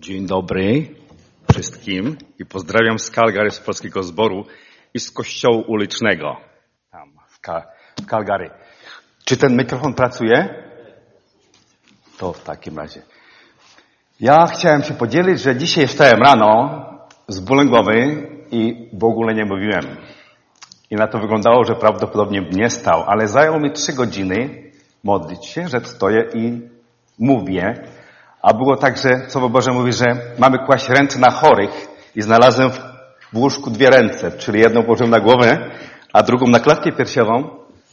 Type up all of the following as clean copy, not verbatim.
Dzień dobry wszystkim i pozdrawiam z Calgary, z polskiego zboru i z kościołu ulicznego tam w Calgary. Czy ten mikrofon pracuje? To w takim razie. Ja chciałem się podzielić, że dzisiaj wstałem rano z bólem głowy i w ogóle nie mówiłem. I na to wyglądało, że prawdopodobnie nie stał, ale zajęło mi 3 godziny modlić się, że stoję i mówię. A było tak, że Słowo Boże mówi, że mamy kłaść ręce na chorych i znalazłem w łóżku 2 ręce, czyli jedną położyłem na głowę, a drugą na klatkę piersiową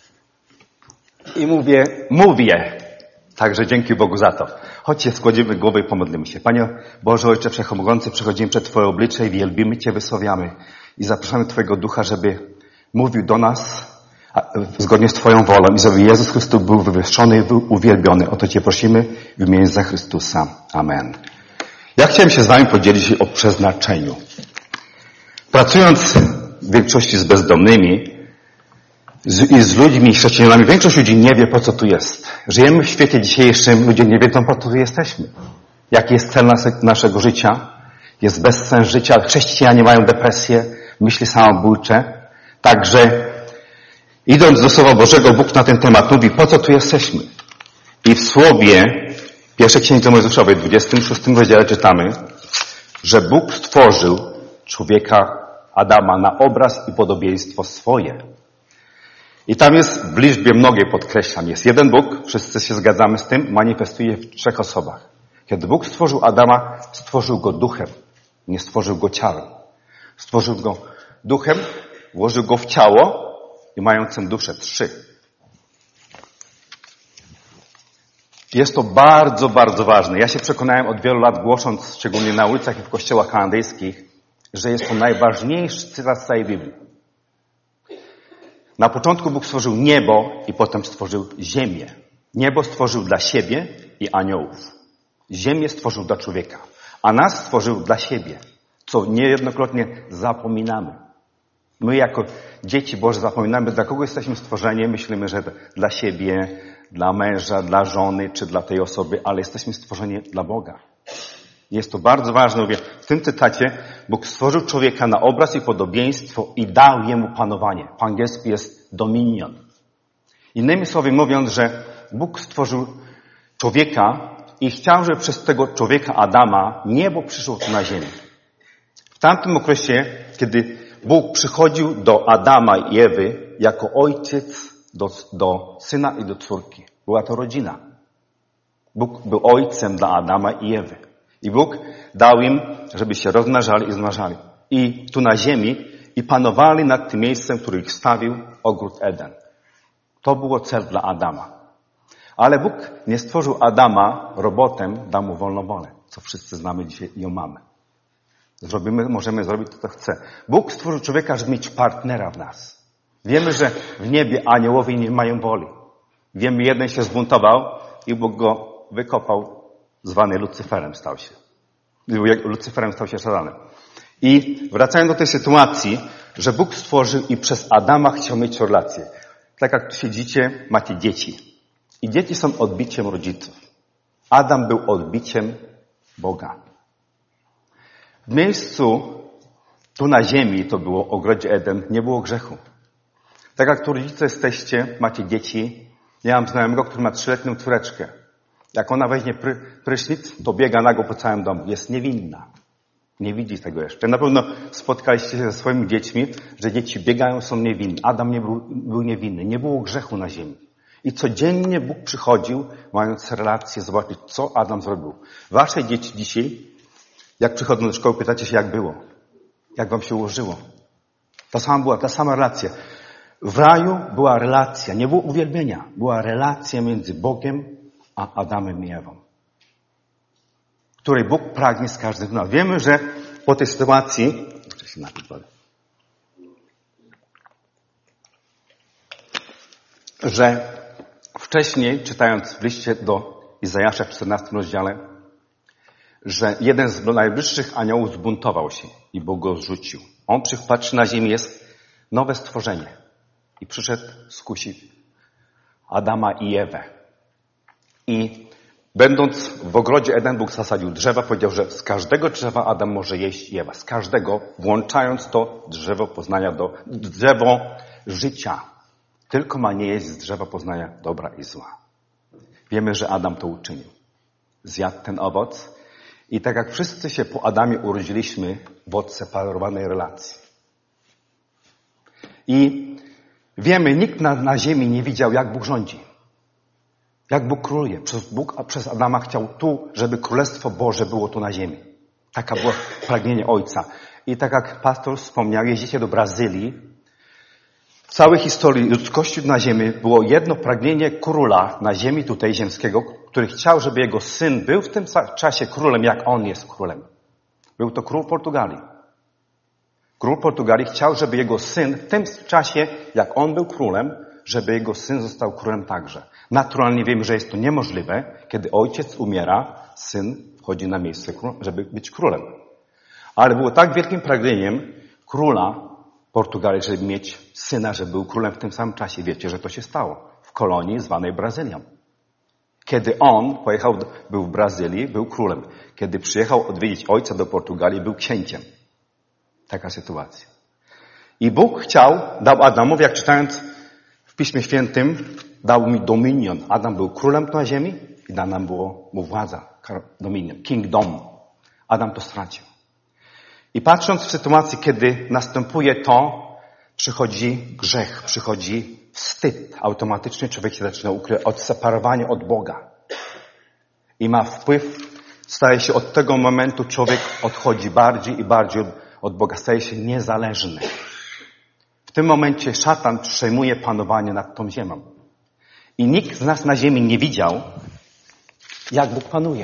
i mówię. Także dzięki Bogu za to. Chodźcie, skłodzimy głowę i pomodlimy się. Panie Boże, Ojcze Wszechmogący, przychodzimy przed Twoje oblicze i wielbimy Cię, wysławiamy i zapraszamy Twojego Ducha, żeby mówił do nas zgodnie z Twoją wolą i żeby Jezus Chrystus był wywyższony i był uwielbiony. O to Cię prosimy w imieniu Jezusa Chrystusa. Amen. Ja chciałem się z Wami podzielić o przeznaczeniu. Pracując w większości z bezdomnymi i z ludźmi, chrześcijanami, większość ludzi nie wie, po co tu jest. Żyjemy w świecie dzisiejszym, ludzie nie wiedzą, po co tu jesteśmy. Jaki jest cel naszego życia? Jest bezsens życia. Chrześcijanie mają depresję, myśli samobójcze. Także idąc do Słowa Bożego, Bóg na ten temat mówi, po co tu jesteśmy. I w Słowie, 1 Księdze Mojżeszowej, 26 rozdziale czytamy, że Bóg stworzył człowieka Adama na obraz i podobieństwo swoje. I tam jest w liczbie mnogiej, podkreślam, jest jeden Bóg, wszyscy się zgadzamy z tym, manifestuje w 3 osobach. Kiedy Bóg stworzył Adama, stworzył go duchem, nie stworzył go ciałem. Stworzył go duchem, włożył go w ciało i mającym duszę 3. Jest to bardzo, bardzo ważne. Ja się przekonałem od wielu lat, głosząc szczególnie na ulicach i w kościołach kanadyjskich, że jest to najważniejszy cytat z całej Biblii. Na początku Bóg stworzył niebo i potem stworzył ziemię. Niebo stworzył dla siebie i aniołów. Ziemię stworzył dla człowieka, a nas stworzył dla siebie, co niejednokrotnie zapominamy. My jako dzieci Boże zapominamy, dla kogo jesteśmy stworzeni. Myślimy, że dla siebie, dla męża, dla żony czy dla tej osoby, ale jesteśmy stworzeni dla Boga. Jest to bardzo ważne. Mówię, w tym cytacie Bóg stworzył człowieka na obraz i podobieństwo i dał jemu panowanie. Po angielsku jest dominion. Innymi słowy mówiąc, że Bóg stworzył człowieka i chciał, żeby przez tego człowieka Adama niebo przyszło tu na ziemię. W tamtym okresie, kiedy Bóg przychodził do Adama i Ewy jako ojciec do syna i do córki. Była to rodzina. Bóg był ojcem dla Adama i Ewy. I Bóg dał im, żeby się rozmnażali i zmnażali. I tu na ziemi i panowali nad tym miejscem, który ich stawił, ogród Eden. To było cel dla Adama. Ale Bóg nie stworzył Adama robotem, dał mu wolną wolę, co wszyscy znamy dzisiaj i ją mamy. Możemy zrobić to, co chce. Bóg stworzył człowieka, żeby mieć partnera w nas. Wiemy, że w niebie aniołowie nie mają woli. Wiemy, jeden się zbuntował i Bóg go wykopał, zwany Lucyferem stał się. Lucyferem stał się szatanem. I wracając do tej sytuacji, że Bóg stworzył i przez Adama chciał mieć relację. Tak jak tu siedzicie, macie dzieci. I dzieci są odbiciem rodziców. Adam był odbiciem Boga. W miejscu, tu na ziemi, to było ogrodzie Eden, nie było grzechu. Tak jak tu rodzice jesteście, macie dzieci. Ja mam znajomego, który ma 3-letnią córeczkę. Jak ona weźmie prysznic, to biega nago po całym domu. Jest niewinna. Nie widzi tego jeszcze. Na pewno spotkaliście się ze swoimi dziećmi, że dzieci biegają, są niewinne. Adam nie był niewinny. Nie było grzechu na ziemi. I codziennie Bóg przychodził, mając relację, zobaczyć, co Adam zrobił. Wasze dzieci dzisiaj, jak przychodzą do szkoły, pytacie się, jak było. Jak wam się ułożyło. Ta sama relacja. W raju była relacja, nie było uwielbienia. Była relacja między Bogiem a Adamem i Ewą. Której Bóg pragnie z każdym z nas. Wiemy, że po tej sytuacji, że wcześniej, czytając w liście do Izajasza w 14 rozdziale, że jeden z najwyższych aniołów zbuntował się i Bóg go zrzucił. On patrzy na ziemię, jest nowe stworzenie. I przyszedł skusić Adama i Ewę. I Będąc w ogrodzie Eden, Bóg zasadził drzewa, powiedział, że z każdego drzewa Adam może jeść i Ewa. Z każdego, włączając to drzewo poznania drzewo życia. Tylko ma nie jeść z drzewa poznania dobra i zła. Wiemy, że Adam to uczynił. Zjadł ten owoc i tak jak wszyscy się po Adamie urodziliśmy w odseparowanej relacji. I wiemy, nikt na ziemi nie widział, jak Bóg rządzi. Jak Bóg króluje. Bóg przez Adama chciał żeby Królestwo Boże było tu na ziemi. Taka było pragnienie Ojca. I tak jak pastor wspomniał, jeździcie do Brazylii. W całej historii ludzkości na ziemi było jedno pragnienie króla na ziemi tutaj ziemskiego, który chciał, żeby jego syn był w tym czasie królem, jak on jest królem. Był to król Portugalii. Król Portugalii chciał, żeby jego syn w tym czasie, jak on był królem, żeby jego syn został królem także. Naturalnie wiemy, że jest to niemożliwe. Kiedy ojciec umiera, syn wchodzi na miejsce, żeby być królem. Ale było tak wielkim pragnieniem króla Portugalii, żeby mieć syna, żeby był królem w tym samym czasie. Wiecie, że to się stało w kolonii zwanej Brazylią. Kiedy on był w Brazylii, był królem. Kiedy przyjechał odwiedzić ojca do Portugalii, był księciem. Taka sytuacja. I Bóg dał Adamowi, jak czytając w Piśmie Świętym, dał mi dominion. Adam był królem na ziemi i dana było mu władza, dominion, kingdom. Adam to stracił. I patrząc w sytuacji, kiedy następuje to, przychodzi grzech, przychodzi wstyd. Automatycznie człowiek się zaczyna ukrywać, odseparowanie od Boga. I ma wpływ, staje się od tego momentu, człowiek odchodzi bardziej i bardziej od Boga, staje się niezależny. W tym momencie szatan przejmuje panowanie nad tą ziemią. I nikt z nas na ziemi nie widział, jak Bóg panuje.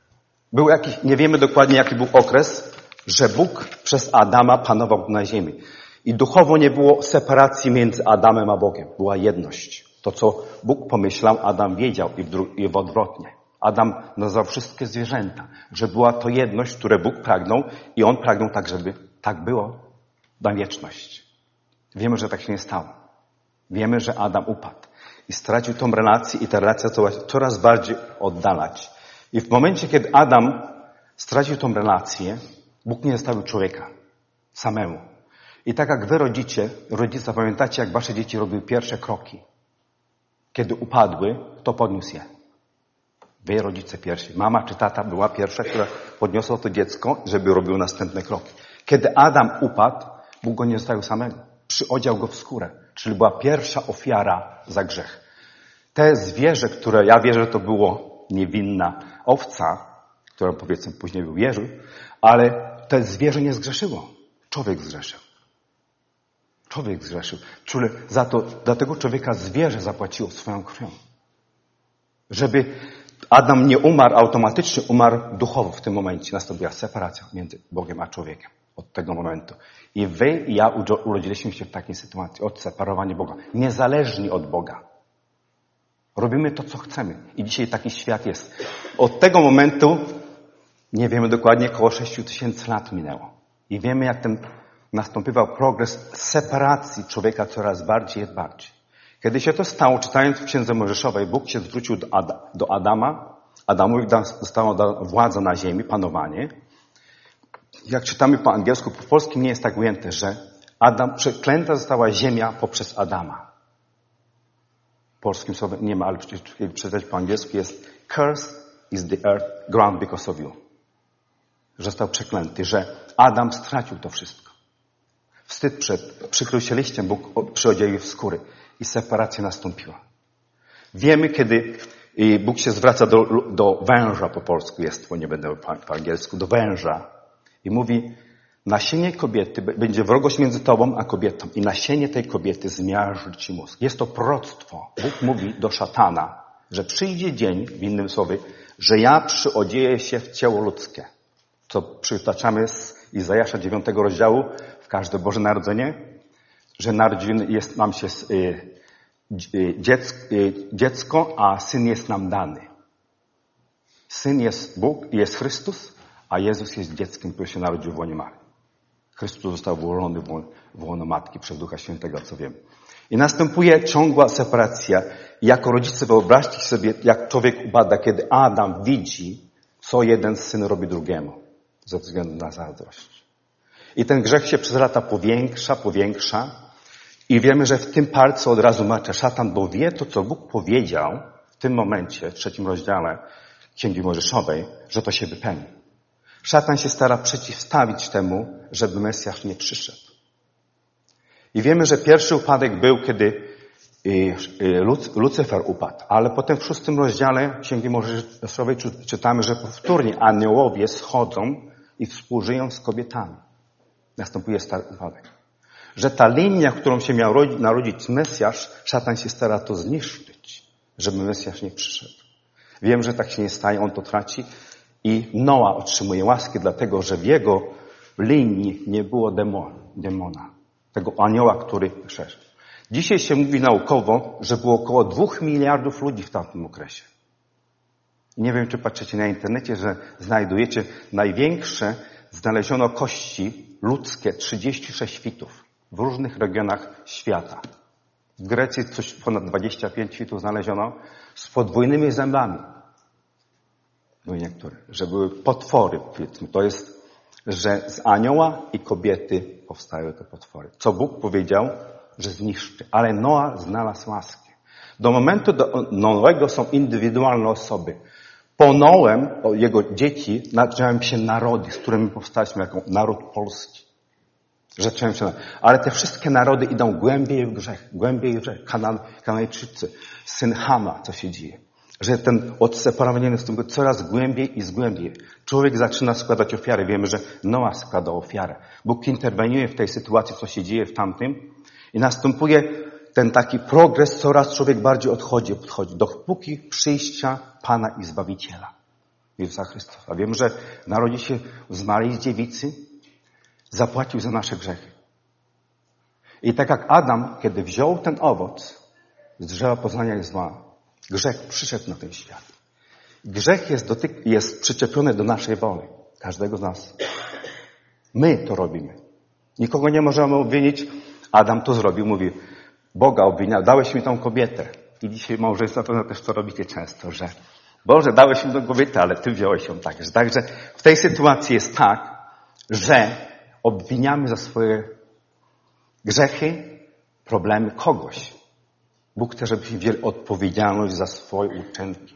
Nie wiemy dokładnie, jaki był okres, że Bóg przez Adama panował na ziemi. I duchowo nie było separacji między Adamem a Bogiem. Była jedność. To, co Bóg pomyślał, Adam wiedział i odwrotnie. Adam nazwał wszystkie zwierzęta, że była to jedność, które Bóg pragnął i On pragnął tak, żeby tak było na wieczność. Wiemy, że tak się nie stało. Wiemy, że Adam upadł i stracił tą relację i ta relacja zaczęła się coraz bardziej oddalać. I w momencie, kiedy Adam stracił tą relację, Bóg nie zostawił człowieka samemu. I tak jak wy rodzice, pamiętacie, jak wasze dzieci robiły pierwsze kroki. Kiedy upadły, kto podniósł je? Wy, rodzice pierwsi. Mama czy tata była pierwsza, która podniosła to dziecko, żeby robił następne kroki. Kiedy Adam upadł, Bóg go nie zostawił samego. Przyodział go w skórę. Czyli była pierwsza ofiara za grzech. Te zwierzę, które ja wierzę, że to było niewinna owca, która powiedzmy później był Jerzy, ale to zwierzę nie zgrzeszyło. Człowiek zgrzeszył. Człowiek zgrzeszył. Czyli dla tego człowieka zwierzę zapłaciło swoją krwią. Żeby Adam nie umarł automatycznie, umarł duchowo w tym momencie. Nastąpiła separacja między Bogiem a człowiekiem. Od tego momentu. I wy i ja urodziliśmy się w takiej sytuacji. Odseparowanie Boga. Niezależni od Boga. Robimy to, co chcemy. I dzisiaj taki świat jest. Od tego momentu, nie wiemy dokładnie, około 6000 lat minęło. I wiemy, jak ten nastąpiwał progres separacji człowieka coraz bardziej i bardziej. Kiedy się to stało, czytając w Księdze Mojżeszowej, Bóg się zwrócił do Adama. Adamowi została władza na ziemi, panowanie. Jak czytamy po angielsku, po polskim nie jest tak ujęte, że przeklęta została ziemia poprzez Adama. W polskim słowie nie ma, ale kiedy przeczytać po angielsku jest "Cursed is the earth, ground because of you". Że został przeklęty, że Adam stracił to wszystko. Wstyd przykrył się liściem, Bóg przyodzielił w skóry i separacja nastąpiła. Wiemy, kiedy Bóg się zwraca do węża, po polsku jest, bo nie będę po angielsku, do węża i mówi: nasienie kobiety, będzie wrogość między tobą a kobietą i nasienie tej kobiety zmiażdży ci mózg. Jest to proroctwo. Bóg mówi do szatana, że przyjdzie dzień, w innym słowie, że ja przyodzieję się w ciało ludzkie. Co przytaczamy z Izajasza 9 rozdziału w każde Boże Narodzenie, że narodziny jest nam się dziecko, a syn jest nam dany. Syn jest Bóg, jest Chrystus, a Jezus jest dzieckiem, który się narodził w łonie Maryi. Chrystus został włożony w łono Matki przez Ducha Świętego, co wiem. I następuje ciągła separacja. I jako rodzice wyobraźcie sobie, jak człowiek upada, kiedy Adam widzi, co jeden syn robi drugiemu. Ze względu na zazdrość. I ten grzech się przez lata powiększa. I wiemy, że w tym palcu od razu macie szatan, bo wie to, co Bóg powiedział w tym momencie, w 3 rozdziale Księgi Mojżeszowej, że to się wypełni. Szatan się stara przeciwstawić temu, żeby Mesjasz nie przyszedł. I wiemy, że pierwszy upadek był, kiedy Lucyfer upadł. Ale potem w 6 rozdziale Księgi Mojżeszowej czytamy, że powtórnie aniołowie schodzą i współżyją z kobietami. Następuje stary upadek. Że ta linia, którą się miał narodzić Mesjasz, szatan się stara to zniszczyć, żeby Mesjasz nie przyszedł. Wiem, że tak się nie staje, on to traci i Noa otrzymuje łaskę, dlatego że w jego linii nie było demona, tego anioła, który przeszedł. Dzisiaj się mówi naukowo, że było około 2 miliardów ludzi w tamtym okresie. Nie wiem, czy patrzycie na internecie, że znajdujecie największe, znaleziono kości ludzkie 36 fitów w różnych regionach świata. W Grecji coś ponad 25 fitów znaleziono z podwójnymi zębami. No i niektóre, że były potwory, powiedzmy. To jest, że z anioła i kobiety powstają te potwory. Co Bóg powiedział, że zniszczy. Ale Noa znalazł łaskę. Do momentu Noego są indywidualne osoby. Po Noem, jego dzieci, zaczęły się narody, z którymi powstaliśmy jako naród polski. Ale te wszystkie narody idą głębiej w grzech. Kananejczycy, syn Hama, co się dzieje. Że ten odseparowany następuje coraz głębiej i głębiej. Człowiek zaczyna składać ofiary. Wiemy, że Noa składał ofiarę. Bóg interweniuje w tej sytuacji, co się dzieje w tamtym. I następuje ten taki progres, coraz człowiek bardziej odchodzi, dopóki przyjścia Pana i Zbawiciela, Jezusa Chrystusa. Wiemy, że narodzi się z Maryi z dziewicy, zapłacił za nasze grzechy. I tak jak Adam, kiedy wziął ten owoc z drzewa poznania zła, grzech przyszedł na ten świat. Grzech jest przyczepiony do naszej woli, każdego z nas. My to robimy. Nikogo nie możemy obwinić. Adam to zrobił, mówi, Boga obwinia, dałeś mi tą kobietę. I dzisiaj małżeństwo na pewno też to robicie często, że Boże, dałeś mi tą kobietę, ale Ty wziąłeś ją także. Także w tej sytuacji jest tak, że obwiniamy za swoje grzechy, problemy kogoś. Bóg chce, żebyśmy wzięli odpowiedzialność za swoje uczynki.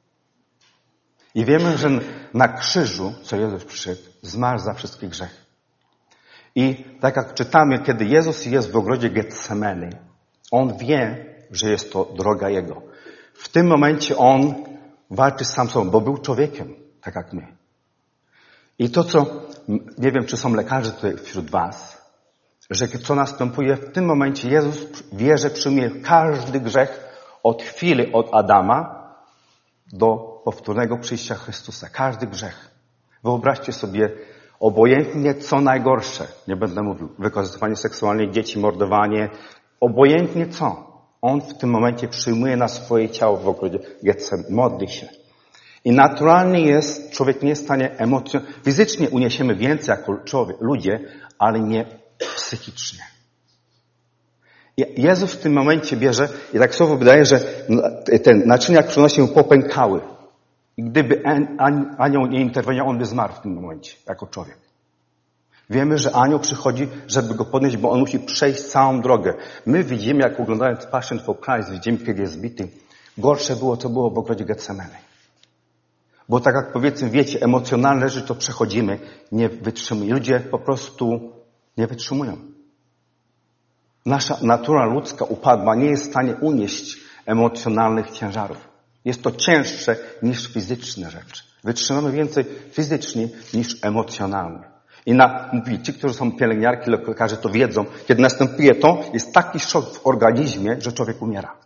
I wiemy, że na krzyżu, co Jezus przyszedł, zmarł za wszystkie grzechy. I tak jak czytamy, kiedy Jezus jest w ogrodzie Getsemany, On wie, że jest to droga Jego. W tym momencie On walczy z sam sobą, bo był człowiekiem, tak jak my. I to, co, nie wiem, czy są lekarze tutaj wśród was, że co następuje w tym momencie, Jezus wie, że przyjmie każdy grzech od chwili od Adama do powtórnego przyjścia Chrystusa. Każdy grzech. Wyobraźcie sobie, obojętnie co najgorsze, nie będę mówił, wykorzystywanie seksualne dzieci, mordowanie, obojętnie co. On w tym momencie przyjmuje na swoje ciało w ogrodzie Getsemani, modli się. I naturalnie jest, człowiek nie jest w stanie fizycznie uniesiemy więcej jako ludzie, ale nie psychicznie. I Jezus w tym momencie bierze, i tak słowo wydaje, że te naczynia krwionośne się popękały. I gdyby anioł nie interweniował, on by zmarł w tym momencie, jako człowiek. Wiemy, że anioł przychodzi, żeby go podnieść, bo on musi przejść całą drogę. My widzimy, jak oglądając Passion for Christ, widzimy, kiedy jest zbity. Gorsze było, co było w ogrodzie Getsemani. Bo tak jak powiedzmy, wiecie, emocjonalne rzeczy to przechodzimy, nie wytrzymujemy. Ludzie po prostu nie wytrzymują. Nasza natura ludzka upadła, nie jest w stanie unieść emocjonalnych ciężarów. Jest to cięższe niż fizyczne rzeczy. Wytrzymamy więcej fizycznie niż emocjonalnie. I mówię, ci, którzy są pielęgniarki, lekarze to wiedzą, kiedy następuje to, jest taki szok w organizmie, że człowiek umiera.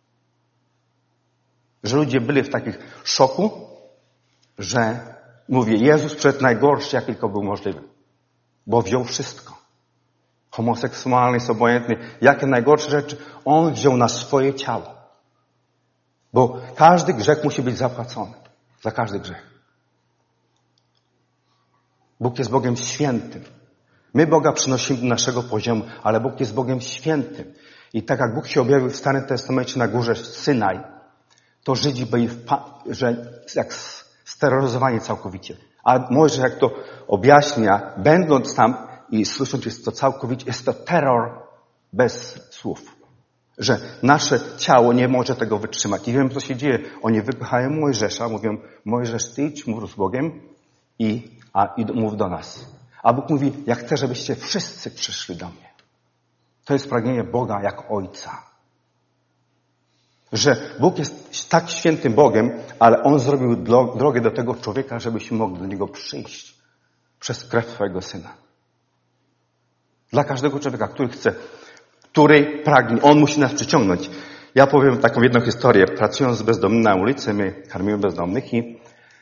Że ludzie byli w takim szoku, że mówię, Jezus przed najgorszy, jak tylko był możliwy. Bo wziął wszystko. Homoseksualny, obojętny, jakie najgorsze rzeczy, On wziął na swoje ciało. Bo każdy grzech musi być zapłacony. Za każdy grzech. Bóg jest Bogiem świętym. My Boga przynosimy do naszego poziomu, ale Bóg jest Bogiem świętym. I tak jak Bóg się objawił w Starym Testamencie na górze Synaj, to Żydzi byli jak steroryzowani całkowicie. A Mojżesz jak to objaśnia, będąc tam i słysząc, jest to terror bez słów. Że nasze ciało nie może tego wytrzymać. I wiem, co się dzieje. Oni wypychają Mojżesza, mówią, Mojżesz, ty idź, mów z Bogiem i mów do nas. A Bóg mówi, ja chcę, żebyście wszyscy przyszli do mnie. To jest pragnienie Boga jak Ojca. Że Bóg jest tak świętym Bogiem, ale On zrobił drogę do tego człowieka, żebyśmy mogli do Niego przyjść przez krew swojego Syna. Dla każdego człowieka, który chce, który pragnie, On musi nas przyciągnąć. Ja powiem taką jedną historię. Pracując z bezdomnymi na ulicy, my karmimy bezdomnych i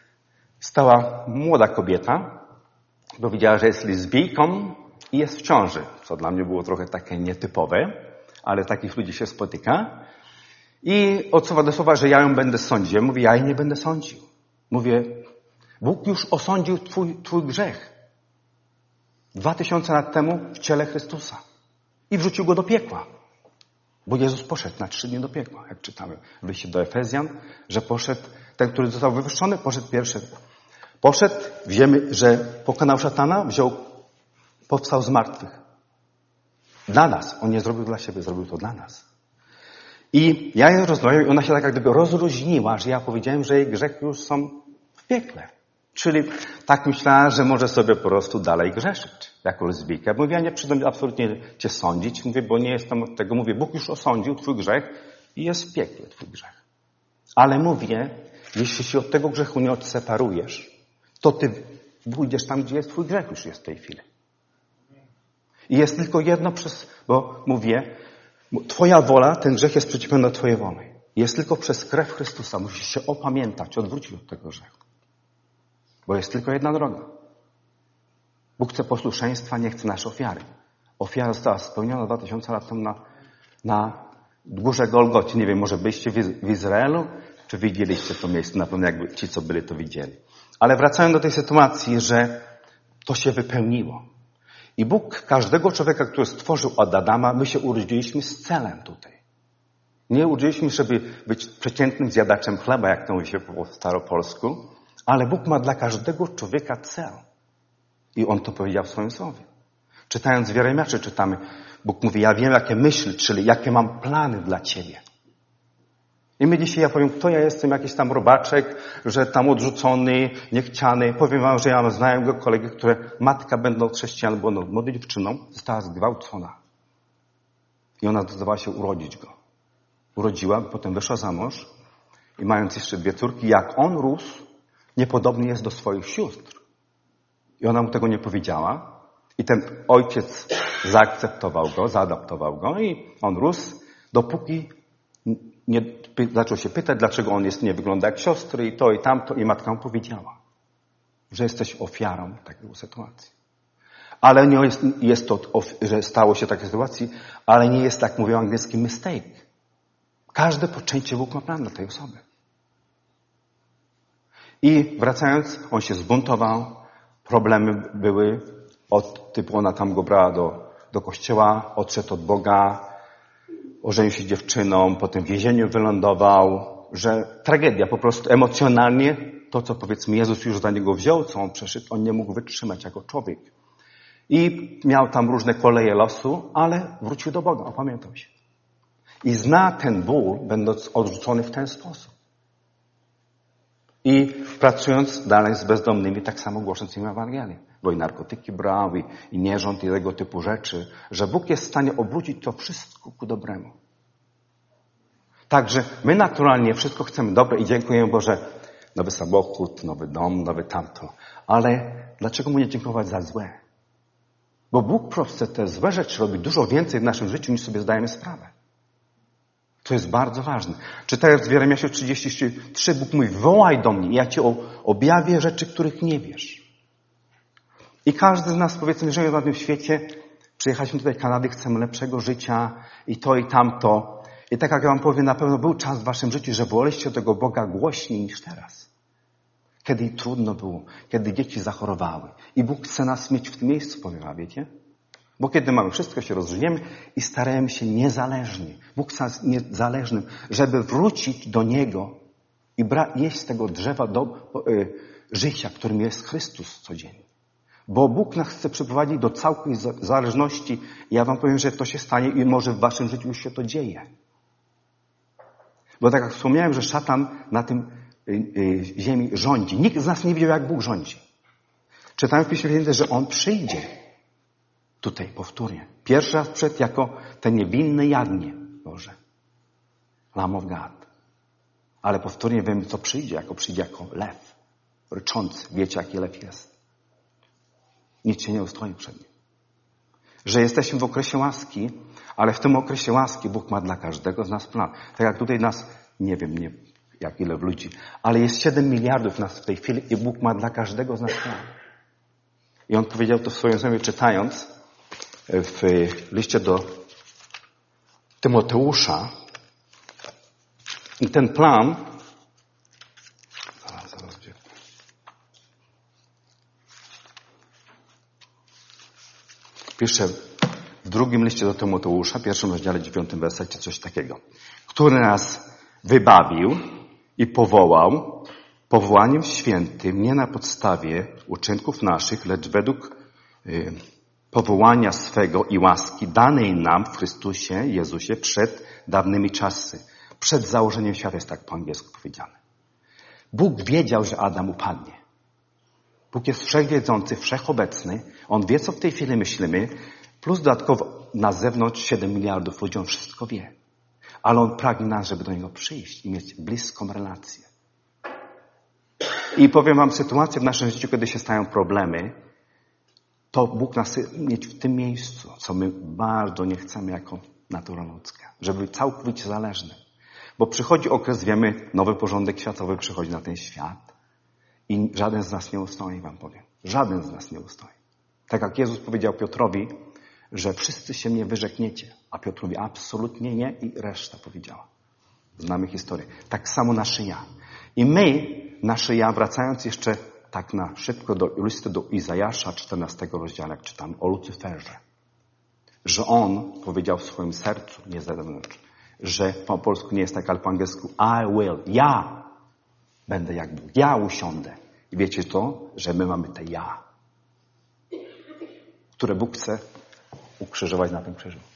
stała młoda kobieta, powiedziała, że jest lesbijką i jest w ciąży, co dla mnie było trochę takie nietypowe, ale takich ludzi się spotyka. I od słowa do słowa, że ja ją będę sądzić. Ja mówię, ja jej nie będę sądził. Mówię, Bóg już osądził twój grzech. 2000 lat temu w ciele Chrystusa. I wrzucił go do piekła. Bo Jezus poszedł na 3 dni do piekła, jak czytamy w liście do Efezjan, że poszedł, ten, który został wywyższony, poszedł pierwszy. Poszedł, wiemy, że pokonał szatana, powstał z martwych. Dla nas. On nie zrobił dla siebie, zrobił to dla nas. I ja ją rozmawiam i ona się tak jak gdyby rozluźniła, że ja powiedziałem, że jej grzechy już są w piekle. Czyli tak myślała, że może sobie po prostu dalej grzeszyć jako lesbijka. Mówię, ja nie przyjdę absolutnie cię sądzić, mówię, bo nie jestem od tego. Mówię, Bóg już osądził twój grzech i jest w piekle twój grzech. Ale mówię, jeśli się od tego grzechu nie odseparujesz, to ty pójdziesz tam, gdzie jest twój grzech już jest w tej chwili. I jest tylko jedno bo mówię, twoja wola, ten grzech jest przeciwny do twojej woli. Jest tylko przez krew Chrystusa. Musisz się opamiętać, odwrócić od tego grzechu. Bo jest tylko jedna droga. Bóg chce posłuszeństwa, nie chce naszej ofiary. Ofiara została spełniona 2000 lat temu na górze Golgocie. Nie wiem, może byliście w Izraelu, czy widzieliście to miejsce. Na pewno jakby ci, co byli, to widzieli. Ale wracając do tej sytuacji, że to się wypełniło. I Bóg każdego człowieka, który stworzył od Adama, my się urodziliśmy z celem tutaj. Nie urodziliśmy, żeby być przeciętnym zjadaczem chleba, jak to mówi się po staropolsku, ale Bóg ma dla każdego człowieka cel. I On to powiedział w swoim słowie. Czytając w Jeremiaszu czytamy, Bóg mówi, ja wiem, jakie myśli, czyli jakie mam plany dla ciebie. I my dzisiaj, ja powiem, kto ja jestem, jakiś tam robaczek, że tam odrzucony, niechciany. Powiem wam, że ja mam znajomego kolegę, które matka będąc chrześcijan, bo młodą dziewczyną, została zgwałcona. I ona zdecydowała się urodzić go. Urodziła, potem wyszła za mąż i mając jeszcze 2 córki, jak on rósł, niepodobny jest do swoich sióstr. I ona mu tego nie powiedziała. I ten ojciec zaakceptował go, zaadaptował go i on rósł, dopóki zaczął się pytać, dlaczego on nie wygląda jak siostry i to i tamto. I matka mu powiedziała, że jesteś ofiarą takiej sytuacji. Ale nie jest to, że stało się takiej sytuacji, ale nie jest, tak mówią angielski, mistake. Każde poczęcie Bóg ma plan dla tej osoby. I wracając, on się zbuntował. Problemy były od typu, ona tam go brała do kościoła, odszedł od Boga, ożenił się z dziewczyną, potem w więzieniu wylądował, że tragedia po prostu emocjonalnie, to co powiedzmy Jezus już za niego wziął, co on przeszedł, on nie mógł wytrzymać jako człowiek. I miał tam różne koleje losu, ale wrócił do Boga, opamiętał się. I zna ten ból, będąc odrzucony w ten sposób. I pracując dalej z bezdomnymi, tak samo głosząc im Ewangelię. Bo i narkotyki brał, i nierząd, i tego typu rzeczy. Że Bóg jest w stanie obrócić to wszystko ku dobremu. Także my naturalnie wszystko chcemy dobre i dziękujemy Boże. Nowy samochód, nowy dom, nowy tamto. Ale dlaczego Mu nie dziękować za złe? Bo Bóg chce te złe rzeczy robić dużo więcej w naszym życiu, niż sobie zdajemy sprawę. To jest bardzo ważne. Czytając w Jeremiaszu 33, Bóg mówi, wołaj do mnie, ja ci objawię rzeczy, których nie wiesz. I każdy z nas, powiedzmy, żyjąc na tym świecie, przyjechaliśmy tutaj do Kanady, chcemy lepszego życia i to i tamto. I tak jak ja wam powiem, na pewno był czas w waszym życiu, że wołaliście tego Boga głośniej niż teraz. Kiedy trudno było, kiedy dzieci zachorowały. I Bóg chce nas mieć w tym miejscu, powiem, wiecie? Bo kiedy mamy wszystko, się rozżyjemy i starajemy się niezależnie. Bóg chce nas niezależnym, żeby wrócić do Niego i jeść z tego drzewa życia, którym jest Chrystus codziennie. Bo Bóg nas chce przyprowadzić do całkowitej zależności. Ja wam powiem, że to się stanie i może w waszym życiu już się to dzieje. Bo tak jak wspomniałem, że szatan na tym ziemi rządzi. Nikt z nas nie wiedział, jak Bóg rządzi. Czytałem w Piśmie Świętym, że On przyjdzie. Tutaj powtórnie. Pierwszy raz przed jako ten niewinny jagnię Boże. Lamb of God. Ale powtórnie wiemy, co przyjdzie jako lew. Ryczący. Wiecie, jaki lew jest. Nic się nie ustoi przed nim. Że jesteśmy w okresie łaski, ale w tym okresie łaski Bóg ma dla każdego z nas plan. Tak jak tutaj nas, nie wiem, jak ile ludzi, ale jest 7 miliardów nas w tej chwili i Bóg ma dla każdego z nas plan. I On powiedział to w swoim słowie, czytając w liście do Tymoteusza. I ten plan, pisze w drugim liście do Tymoteusza, 1 rozdziale 9 wersecie, coś takiego. Który nas wybawił i powołał powołaniem świętym, nie na podstawie uczynków naszych, lecz według powołania swego i łaski danej nam w Chrystusie Jezusie przed dawnymi czasy. Przed założeniem świata jest tak po angielsku powiedziane. Bóg wiedział, że Adam upadnie. Bóg jest wszechwiedzący, wszechobecny. On wie, co w tej chwili myślimy. Plus dodatkowo na zewnątrz 7 miliardów ludzi. On wszystko wie. Ale On pragnie nas, żeby do Niego przyjść i mieć bliską relację. I powiem wam sytuację w naszym życiu, kiedy się stają problemy, to Bóg nas mieć w tym miejscu, co my bardzo nie chcemy jako natura ludzka. Żeby być całkowicie zależny. Bo przychodzi okres, wiemy, nowy porządek światowy przychodzi na ten świat i żaden z nas nie ustoi, wam powiem. Żaden z nas nie ustoi. Tak jak Jezus powiedział Piotrowi, że wszyscy się mnie wyrzekniecie, a Piotr mówi absolutnie nie i reszta powiedziała. Znamy historię. Tak samo nasze ja. I my, nasze ja, wracając jeszcze tak na szybko do listy do Izajasza, 14 rozdziału, jak czytam o Lucyferze, że on powiedział w swoim sercu, nie zewnątrz, że po polsku nie jest tak, ale po angielsku I will, ja będę jak Bóg, ja usiądę. I wiecie to, że my mamy te ja, które Bóg chce ukrzyżować na tym krzyżu.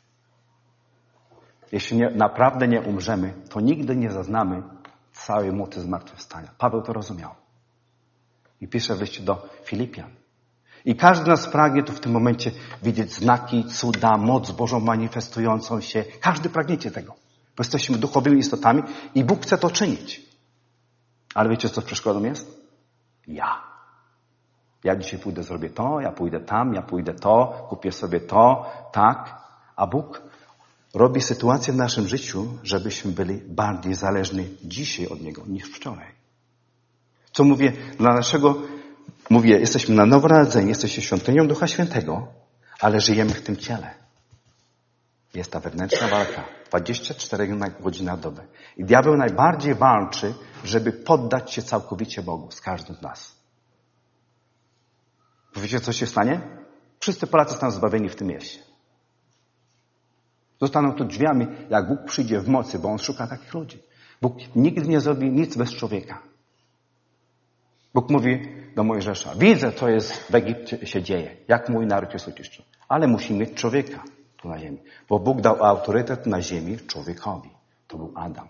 Jeśli naprawdę nie umrzemy, to nigdy nie zaznamy całej mocy zmartwychwstania. Paweł to rozumiał. I pisze w liście do Filipian. I każdy z nas pragnie tu w tym momencie widzieć znaki, cuda, moc Bożą manifestującą się. Każdy pragniecie tego. Bo jesteśmy duchowymi istotami i Bóg chce to czynić. Ale wiecie, co przeszkodą jest? Ja. Ja dzisiaj pójdę, zrobię to, ja pójdę tam, ja pójdę to, kupię sobie to, tak. A Bóg robi sytuację w naszym życiu, żebyśmy byli bardziej zależni dzisiaj od Niego niż wczoraj. Co mówię dla naszego... Mówię, jesteśmy na nowonarodzeniu, jesteśmy świątynią Ducha Świętego, ale żyjemy w tym ciele. Jest ta wewnętrzna walka. 24 godziny na dobę. I diabeł najbardziej walczy, żeby poddać się całkowicie Bogu z każdym z nas. Wiecie, co się stanie? Wszyscy Polacy zostaną zbawieni w tym mieście. Zostaną tu drzwiami, jak Bóg przyjdzie w mocy, bo On szuka takich ludzi. Bóg nigdy nie zrobi nic bez człowieka. Bóg mówi do Mojżesza, widzę, co jest w Egipcie się dzieje, jak mój naród jest oczyszczony. Ale musi mieć człowieka tu na ziemi. Bo Bóg dał autorytet na ziemi człowiekowi. To był Adam.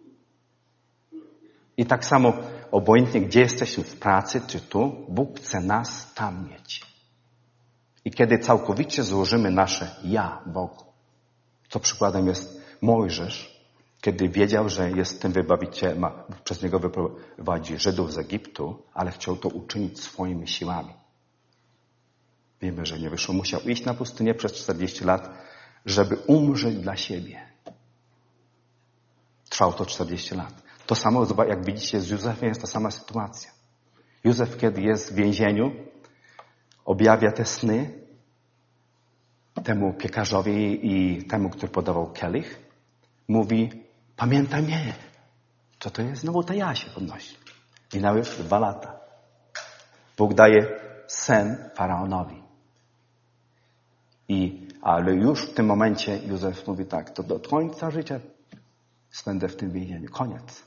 I tak samo obojętnie, gdzie jesteśmy w pracy, czy tu, Bóg chce nas tam mieć. I kiedy całkowicie złożymy nasze ja Bogu, co przykładem jest Mojżesz, kiedy wiedział, że jest tym wybawicielem, przez niego wyprowadzi Żydów z Egiptu, ale chciał to uczynić swoimi siłami. Wiemy, że nie wyszło. Musiał iść na pustynię przez 40 lat, żeby umrzeć dla siebie. Trwało to 40 lat. To samo, jak widzicie, z Józefem jest ta sama sytuacja. Józef, kiedy jest w więzieniu, objawia te sny temu piekarzowi i temu, który podawał kielich. Mówi, pamiętaj mnie. Co to jest? Znowu to ja się podnosi. Minęły 2 lata. Bóg daje sen Faraonowi. Ale już w tym momencie Józef mówi tak, to do końca życia spędzę w tym więzieniu. Koniec.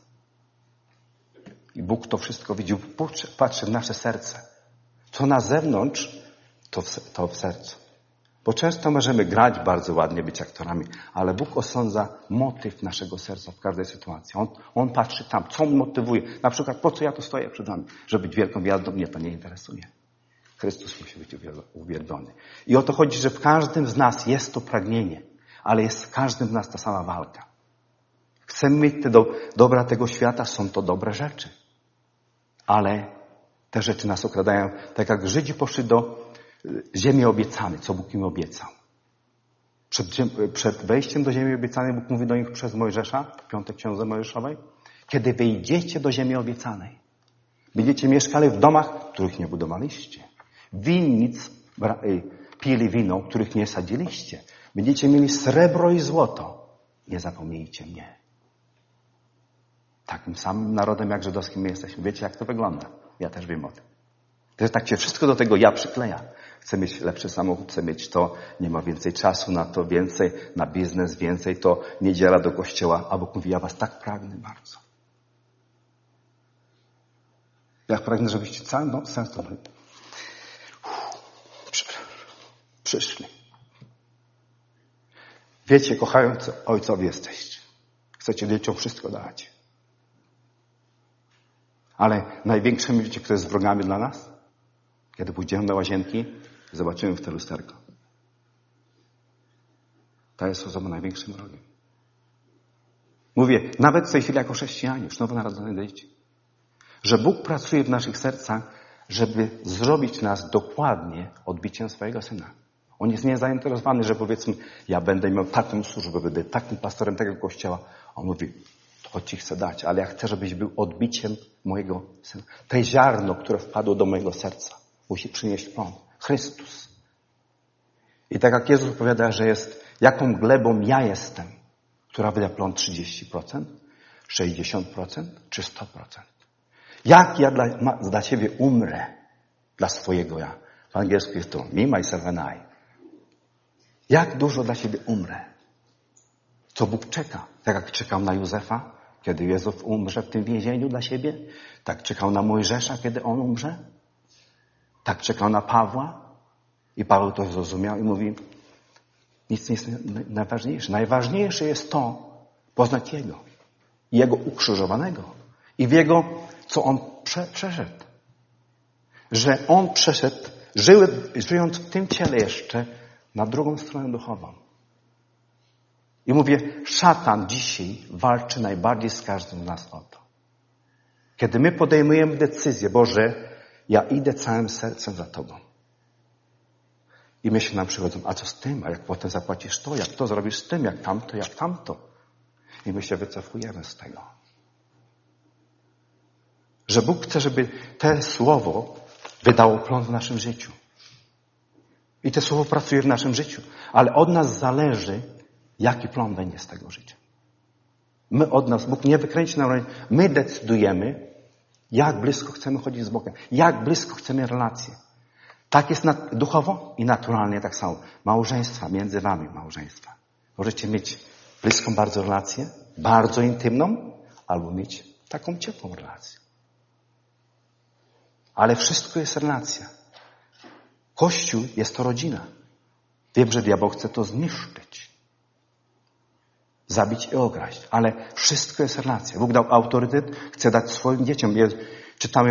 I Bóg to wszystko widzi. Patrzy w nasze serce. Co na zewnątrz, to w sercu. Bo często możemy grać bardzo ładnie, być aktorami, ale Bóg osądza motyw naszego serca w każdej sytuacji. On patrzy tam, co mnie motywuje. Na przykład, po co ja tu stoję przed wami? Żeby być wielką gwiazdą? Mnie to nie interesuje. Chrystus musi być uwielbiony. I o to chodzi, że w każdym z nas jest to pragnienie, ale jest w każdym z nas ta sama walka. Chcemy mieć te dobra tego świata, są to dobre rzeczy. Ale te rzeczy nas okradają. Tak jak Żydzi poszli do ziemi obiecanej, co Bóg im obiecał. Przed wejściem do ziemi obiecanej Bóg mówi do nich przez Mojżesza, w 5 księdze Mojżeszowej, kiedy wejdziecie do ziemi obiecanej, będziecie mieszkali w domach, których nie budowaliście. Winnic pili wino, których nie sadziliście. Będziecie mieli srebro i złoto. Nie zapomnijcie mnie. Takim samym narodem jak żydowskim my jesteśmy. Wiecie, jak to wygląda? Ja też wiem o tym. To tak się wszystko do tego ja przykleja. Chcę mieć lepszy samochód, chcę mieć to, nie ma więcej czasu na to, więcej na biznes, więcej to niedziela do kościoła. A Bóg mówi, ja was tak pragnę bardzo. Ja pragnę, żebyście całym sercem przyszli. Wiecie, kochający ojcowie jesteście. Chcecie dzieciom wszystko dać. Ale największym, wiecie, kto jest wrogami dla nas? Kiedy pójdziemy do łazienki, zobaczymy w te lusterko. Ta jest osoba największym wrogiem. Mówię, nawet w tej chwili jako chrześcijanie, już nowonarodzone dzieci, że Bóg pracuje w naszych sercach, żeby zrobić nas dokładnie odbiciem swojego Syna. On jest niezainteresowany, że powiedzmy, ja będę miał taką służbę, będę takim pastorem tego kościoła. On mówi, to ci chcę dać, ale ja chcę, żebyś był odbiciem mojego Syna. To ziarno, które wpadło do mojego serca, musi przynieść plon. Chrystus. I tak jak Jezus opowiada, że jest, jaką glebą ja jestem, która wyda plon 30%, 60% czy 100%. Jak ja dla Ciebie umrę, dla swojego ja. W angielsku jest to me, myself and I. Jak dużo dla Ciebie umrę. Co Bóg czeka. Tak jak czekał na Józefa, kiedy Jezus umrze w tym więzieniu dla siebie. Tak czekał na Mojżesza, kiedy on umrze. Tak czekał na Pawła. I Paweł to zrozumiał i mówi, nic nie jest najważniejsze. Najważniejsze jest to, poznać Jego. Jego ukrzyżowanego. I w Jego, co On przeszedł. Że On przeszedł, żyjąc w tym ciele jeszcze, na drugą stronę duchową. I mówię, szatan dzisiaj walczy najbardziej z każdym z nas o to. Kiedy my podejmujemy decyzję, Boże, ja idę całym sercem za Tobą. I myśli nam przychodzą, a co z tym? A jak potem zapłacisz to? Jak to zrobisz z tym? Jak tamto? Jak tamto? I my się wycofujemy z tego. Że Bóg chce, żeby to słowo wydało plon w naszym życiu. I to słowo pracuje w naszym życiu. Ale od nas zależy, jaki plon będzie z tego życia. My od nas, Bóg nie wykręci nam ręki. My decydujemy, jak blisko chcemy chodzić z Bogiem. Jak blisko chcemy relacje. Tak jest duchowo i naturalnie tak samo. Małżeństwa, między wami małżeństwa. Możecie mieć bliską bardzo relację, bardzo intymną, albo mieć taką ciepłą relację. Ale wszystko jest relacja. Kościół jest to rodzina. Wiem, że diabeł chce to zniszczyć. Zabić i okraść. Ale wszystko jest relacja. Bóg dał autorytet, chce dać swoim dzieciom. Czytamy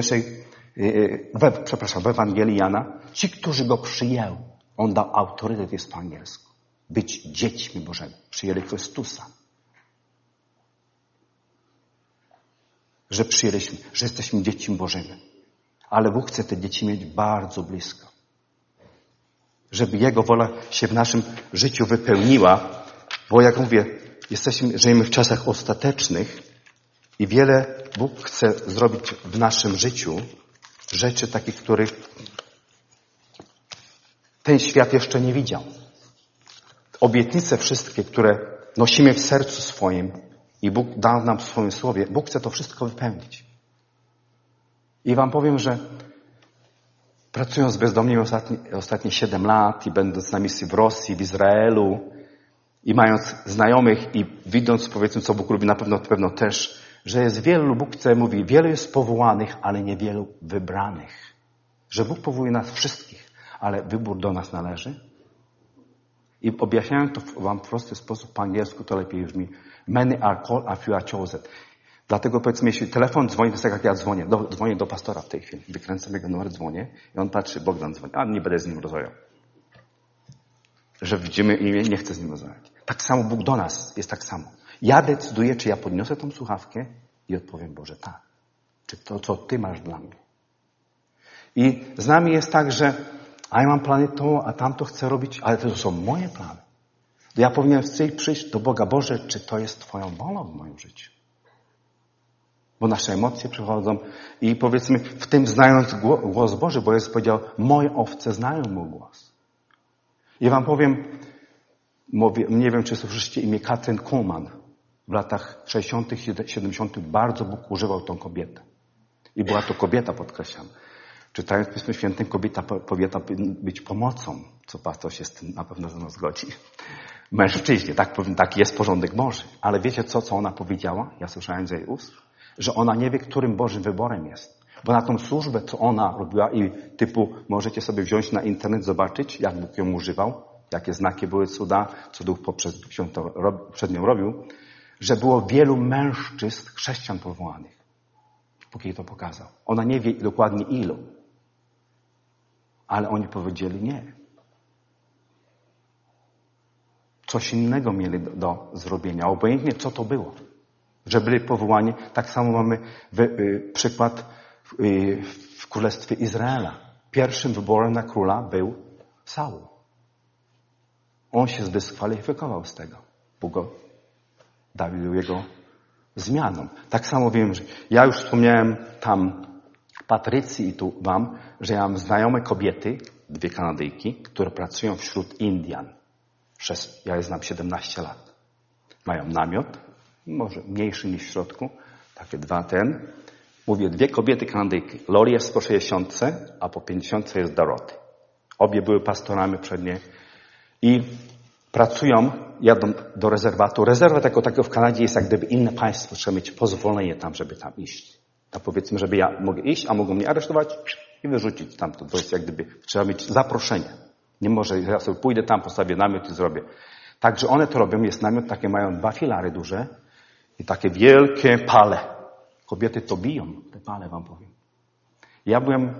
w Ewangelii Jana. Ci, którzy Go przyjęli, On dał autorytet, jest po angielsku. Być dziećmi Bożymi. Przyjęli Chrystusa. Że przyjęliśmy, że jesteśmy dziećmi Bożymi. Ale Bóg chce te dzieci mieć bardzo blisko. Żeby Jego wola się w naszym życiu wypełniła. Bo jak mówię, żyjemy w czasach ostatecznych i wiele Bóg chce zrobić w naszym życiu rzeczy takich, których ten świat jeszcze nie widział. Obietnice wszystkie, które nosimy w sercu swoim i Bóg dał nam w swoim słowie, Bóg chce to wszystko wypełnić. I wam powiem, że pracując bezdomnie ostatnie 7 lat i będąc na misji w Rosji, w Izraelu i mając znajomych i widząc, powiedzmy, co Bóg robi na pewno też, że jest wielu, Bóg mówi, wielu jest powołanych, ale niewielu wybranych. Że Bóg powołuje nas wszystkich, ale wybór do nas należy. I objaśniałem to wam w prosty sposób, po angielsku to lepiej brzmi. Many are called, a few are chosen. Dlatego powiedzmy, jeśli telefon dzwoni, to jest tak jak ja dzwonię do pastora w tej chwili. Wykręcam jego numer, dzwonię i on patrzy, Bogdan dzwoni, a nie będę z nim rozmawiał. Że widzimy imię, nie chcę z nim rozmawiać. Tak samo Bóg do nas jest tak samo. Ja decyduję, czy ja podniosę tą słuchawkę i odpowiem, Boże, tak. Czy to, co Ty masz dla mnie. I z nami jest tak, że a ja mam plany to, a tamto chcę robić, ale to są moje plany. Ja powinienem przyjść do Boga, Boże, czy to jest Twoją wolą w moim życiu? Bo nasze emocje przychodzą i powiedzmy w tym znając głos Boży, bo Jezus powiedział, moje owce znają mój głos. I wam powiem, nie wiem, czy słyszeliście imię Katrin Kuhlman. W latach 60., 70. bardzo Bóg używał tą kobietę. I była to kobieta, podkreślam. Czytając w Pismie Świętym, kobieta powinna być pomocą, co pastor się z tym na pewno ze mną zgodzi. Mężczyźnie, taki jest porządek Boży. Ale wiecie co ona powiedziała? Ja słyszałem z jej ust, że ona nie wie, którym Bożym wyborem jest. Bo na tą służbę, co ona robiła i typu możecie sobie wziąć na internet, zobaczyć, jak Bóg ją używał, jakie znaki były cuda, co Duch przed nią robił, że było wielu mężczyzn, chrześcijan powołanych. Bóg jej to pokazał. Ona nie wie dokładnie ilu. Ale oni powiedzieli nie. Coś innego mieli do zrobienia. Obojętnie co to było. Że byli powołani. Tak samo mamy przykład w Królestwie Izraela. Pierwszym wyborem na króla był Saul. On się zdyskwalifikował z tego. Bóg go dawił jego zmianom. Tak samo wiem, że ja już wspomniałem tam Patrycji i tu wam, że ja mam znajome kobiety, 2 Kanadyjki, które pracują wśród Indian. Ja je znam 17 lat. Mają namiot, może mniejszy niż w środku, takie 2 Mówię, 2 kobiety Kanadyjki. Lori jest po 60, a po 50 jest Dorothy. Obie były pastorami przednie i pracują, jadą do rezerwatu. Rezerwat jako takiego w Kanadzie jest jak gdyby inne państwo. Trzeba mieć pozwolenie tam, żeby tam iść. To powiedzmy, żeby ja mogę iść, a mogą mnie aresztować i wyrzucić tamto. To jest jak gdyby, trzeba mieć zaproszenie. Nie może, ja sobie pójdę tam, postawię namiot i zrobię. Także one to robią, jest namiot, takie mają 2 filary duże i takie wielkie pale. Kobiety to biją, te pale wam powiem. Ja byłem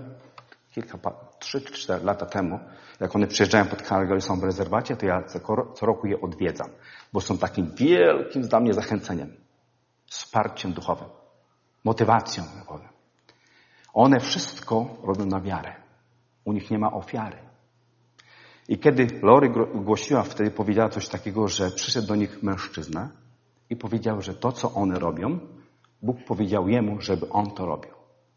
3-4 lata temu, jak one przyjeżdżają pod Calgary, są w rezerwacie, to ja co roku je odwiedzam, bo są takim wielkim dla mnie zachęceniem, wsparciem duchowym, motywacją, ja powiem. One wszystko robią na wiarę. U nich nie ma ofiary. I kiedy Lori głosiła, wtedy powiedziała coś takiego, że przyszedł do nich mężczyzna i powiedział, że to, co one robią, Bóg powiedział jemu, żeby on to robił.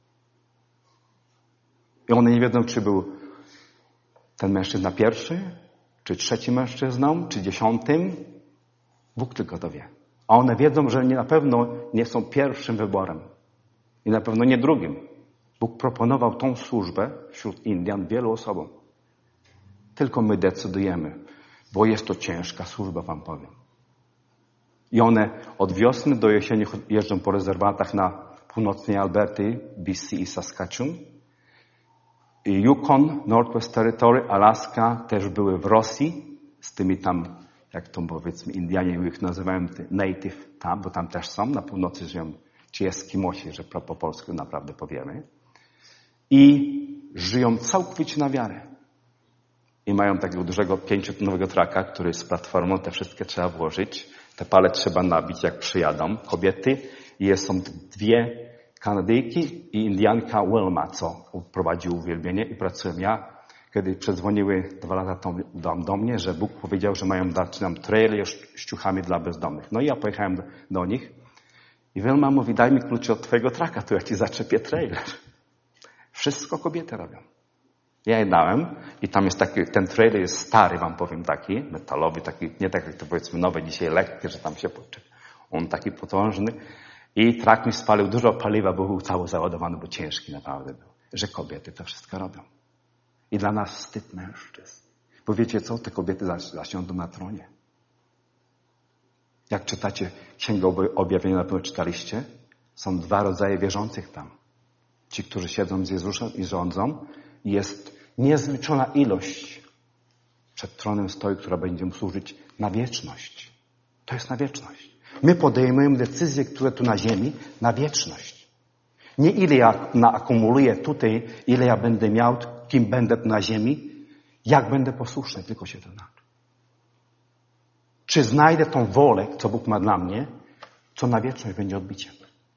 I one nie wiedzą, czy był ten mężczyzna pierwszy, czy 3 mężczyzną, czy 10. Bóg tylko to wie. A one wiedzą, że na pewno nie są pierwszym wyborem. I na pewno nie drugim. Bóg proponował tą służbę wśród Indian wielu osobom. Tylko my decydujemy, bo jest to ciężka służba, wam powiem. I one od wiosny do jesieni jeżdżą po rezerwatach na północnej Alberty, BC i Saskatchewan. I Yukon, Northwest Territory, Alaska też były w Rosji z tymi tam, jak to powiedzmy Indianie ich nazywają native tam, bo tam też są, na północy żyją ci Eskimosi, że po polsku naprawdę powiemy. I żyją całkowicie na wiarę. I mają takiego dużego 5-tonowego traka, który z platformą te wszystkie trzeba włożyć. Te pale trzeba nabić, jak przyjadą. Kobiety i są 2 Kanadyjki i Indianka Wilma, co prowadzi uwielbienie i pracuję ja. Kiedy przedzwoniły 2 lata do mnie, że Bóg powiedział, że mają dać nam trailer z ciuchami dla bezdomnych. No i ja pojechałem do nich i Wilma mówi, daj mi klucze od twojego traka, to ja ci zaczepię trailer. Wszystko kobiety robią. Ja je dałem i tam jest taki, ten trailer jest stary, wam powiem, taki metalowy, taki, nie tak jak to powiedzmy nowe dzisiaj lekkie, że tam się podczepia. On taki potężny i trak mi spalił dużo paliwa, bo był cały załadowany, bo ciężki naprawdę był. Że kobiety to wszystko robią. I dla nas wstyd mężczyzn. Bo wiecie co? Te kobiety zasiądą na tronie. Jak czytacie Księgę Objawienia, na pewno czytaliście, są dwa rodzaje wierzących tam. Ci, którzy siedzą z Jezusem i rządzą, jest niezliczona ilość przed tronem stoi, która będzie mu służyć na wieczność. To jest na wieczność. My podejmujemy decyzje, które tu na ziemi, na wieczność. Nie ile ja naakumuluję tutaj, ile ja będę miał, kim będę tu na ziemi, jak będę posłuszny, tylko się to nauczy. Czy znajdę tą wolę, co Bóg ma dla mnie, co na wieczność będzie odbiciem.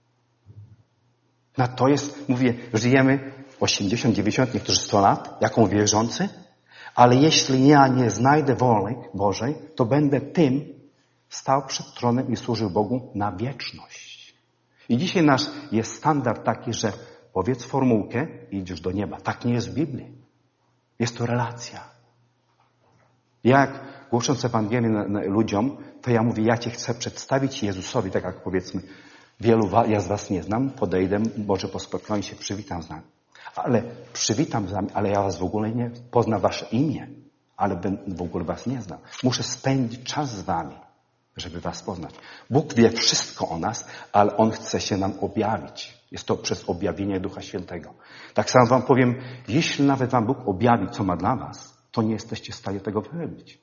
Na to jest, mówię, żyjemy 80, 90, niektórzy 100 lat, jako wierzący, ale jeśli ja nie znajdę woli Bożej, to będę tym stał przed tronem i służył Bogu na wieczność. I dzisiaj nasz jest standard taki, że powiedz formułkę i idziesz do nieba. Tak nie jest w Biblii. Jest to relacja. Jak głosząc Ewangelię ludziom, to ja mówię, ja Cię chcę przedstawić Jezusowi, tak jak powiedzmy, ja z was nie znam, podejdę, może po spotkaniu się przywitam z nami. Ale przywitam z nami, ale ja was w ogóle nie poznam wasze imię, ale w ogóle was nie znam. Muszę spędzić czas z wami, żeby was poznać. Bóg wie wszystko o nas, ale On chce się nam objawić. Jest to przez objawienie Ducha Świętego. Tak samo wam powiem, jeśli nawet wam Bóg objawi, co ma dla was, to nie jesteście w stanie tego wyrobić.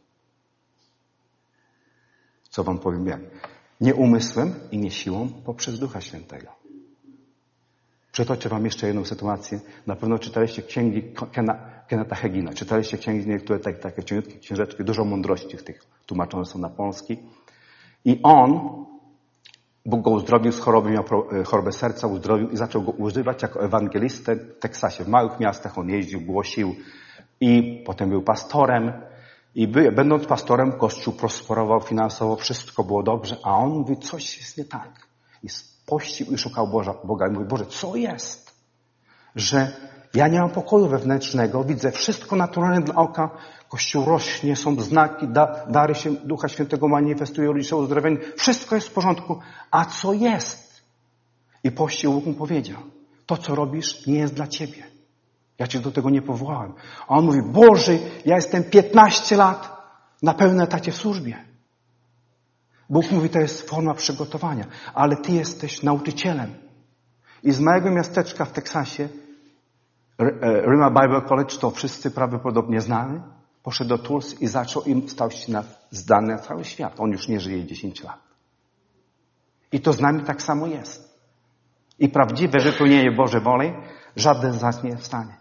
Co wam powiem jak? Nie umysłem i nie siłą, poprzez Ducha Świętego. Przytoczę wam jeszcze jedną sytuację. Na pewno czytaliście księgi Kennetha Hagina. Czytaliście księgi niektóre takie cieniutkie książeczki, dużo mądrości w tych tłumaczone są na polski. I Bóg go uzdrowił z choroby, miał chorobę serca, uzdrowił i zaczął go używać jako ewangelistę w Teksasie. W małych miastach on jeździł, głosił i potem był pastorem. I będąc pastorem, Kościół prosperował finansowo, wszystko było dobrze, a on mówi, coś jest nie tak. I pościł i szukał Boga. I mówi, Boże, co jest? Że ja nie mam pokoju wewnętrznego, widzę wszystko naturalne dla oka, Kościół rośnie, są znaki, dary się Ducha Świętego manifestują, ludzie są uzdrowieni, wszystko jest w porządku. A co jest? I pościł Bóg mu powiedział, to co robisz nie jest dla Ciebie. Ja Cię do tego nie powołałem. A on mówi, Boże, ja jestem 15 lat na pełnym etacie w służbie. Bóg mówi, to jest forma przygotowania, ale Ty jesteś nauczycielem. I z małego miasteczka w Teksasie, Rhema Bible College, to wszyscy prawdopodobnie znali, poszedł do Tulsy i stał się zdany na cały świat. On już nie żyje 10 lat. I to z nami tak samo jest. I prawdziwe wypełnienie Bożej woli, żaden z nas nie jest w stanie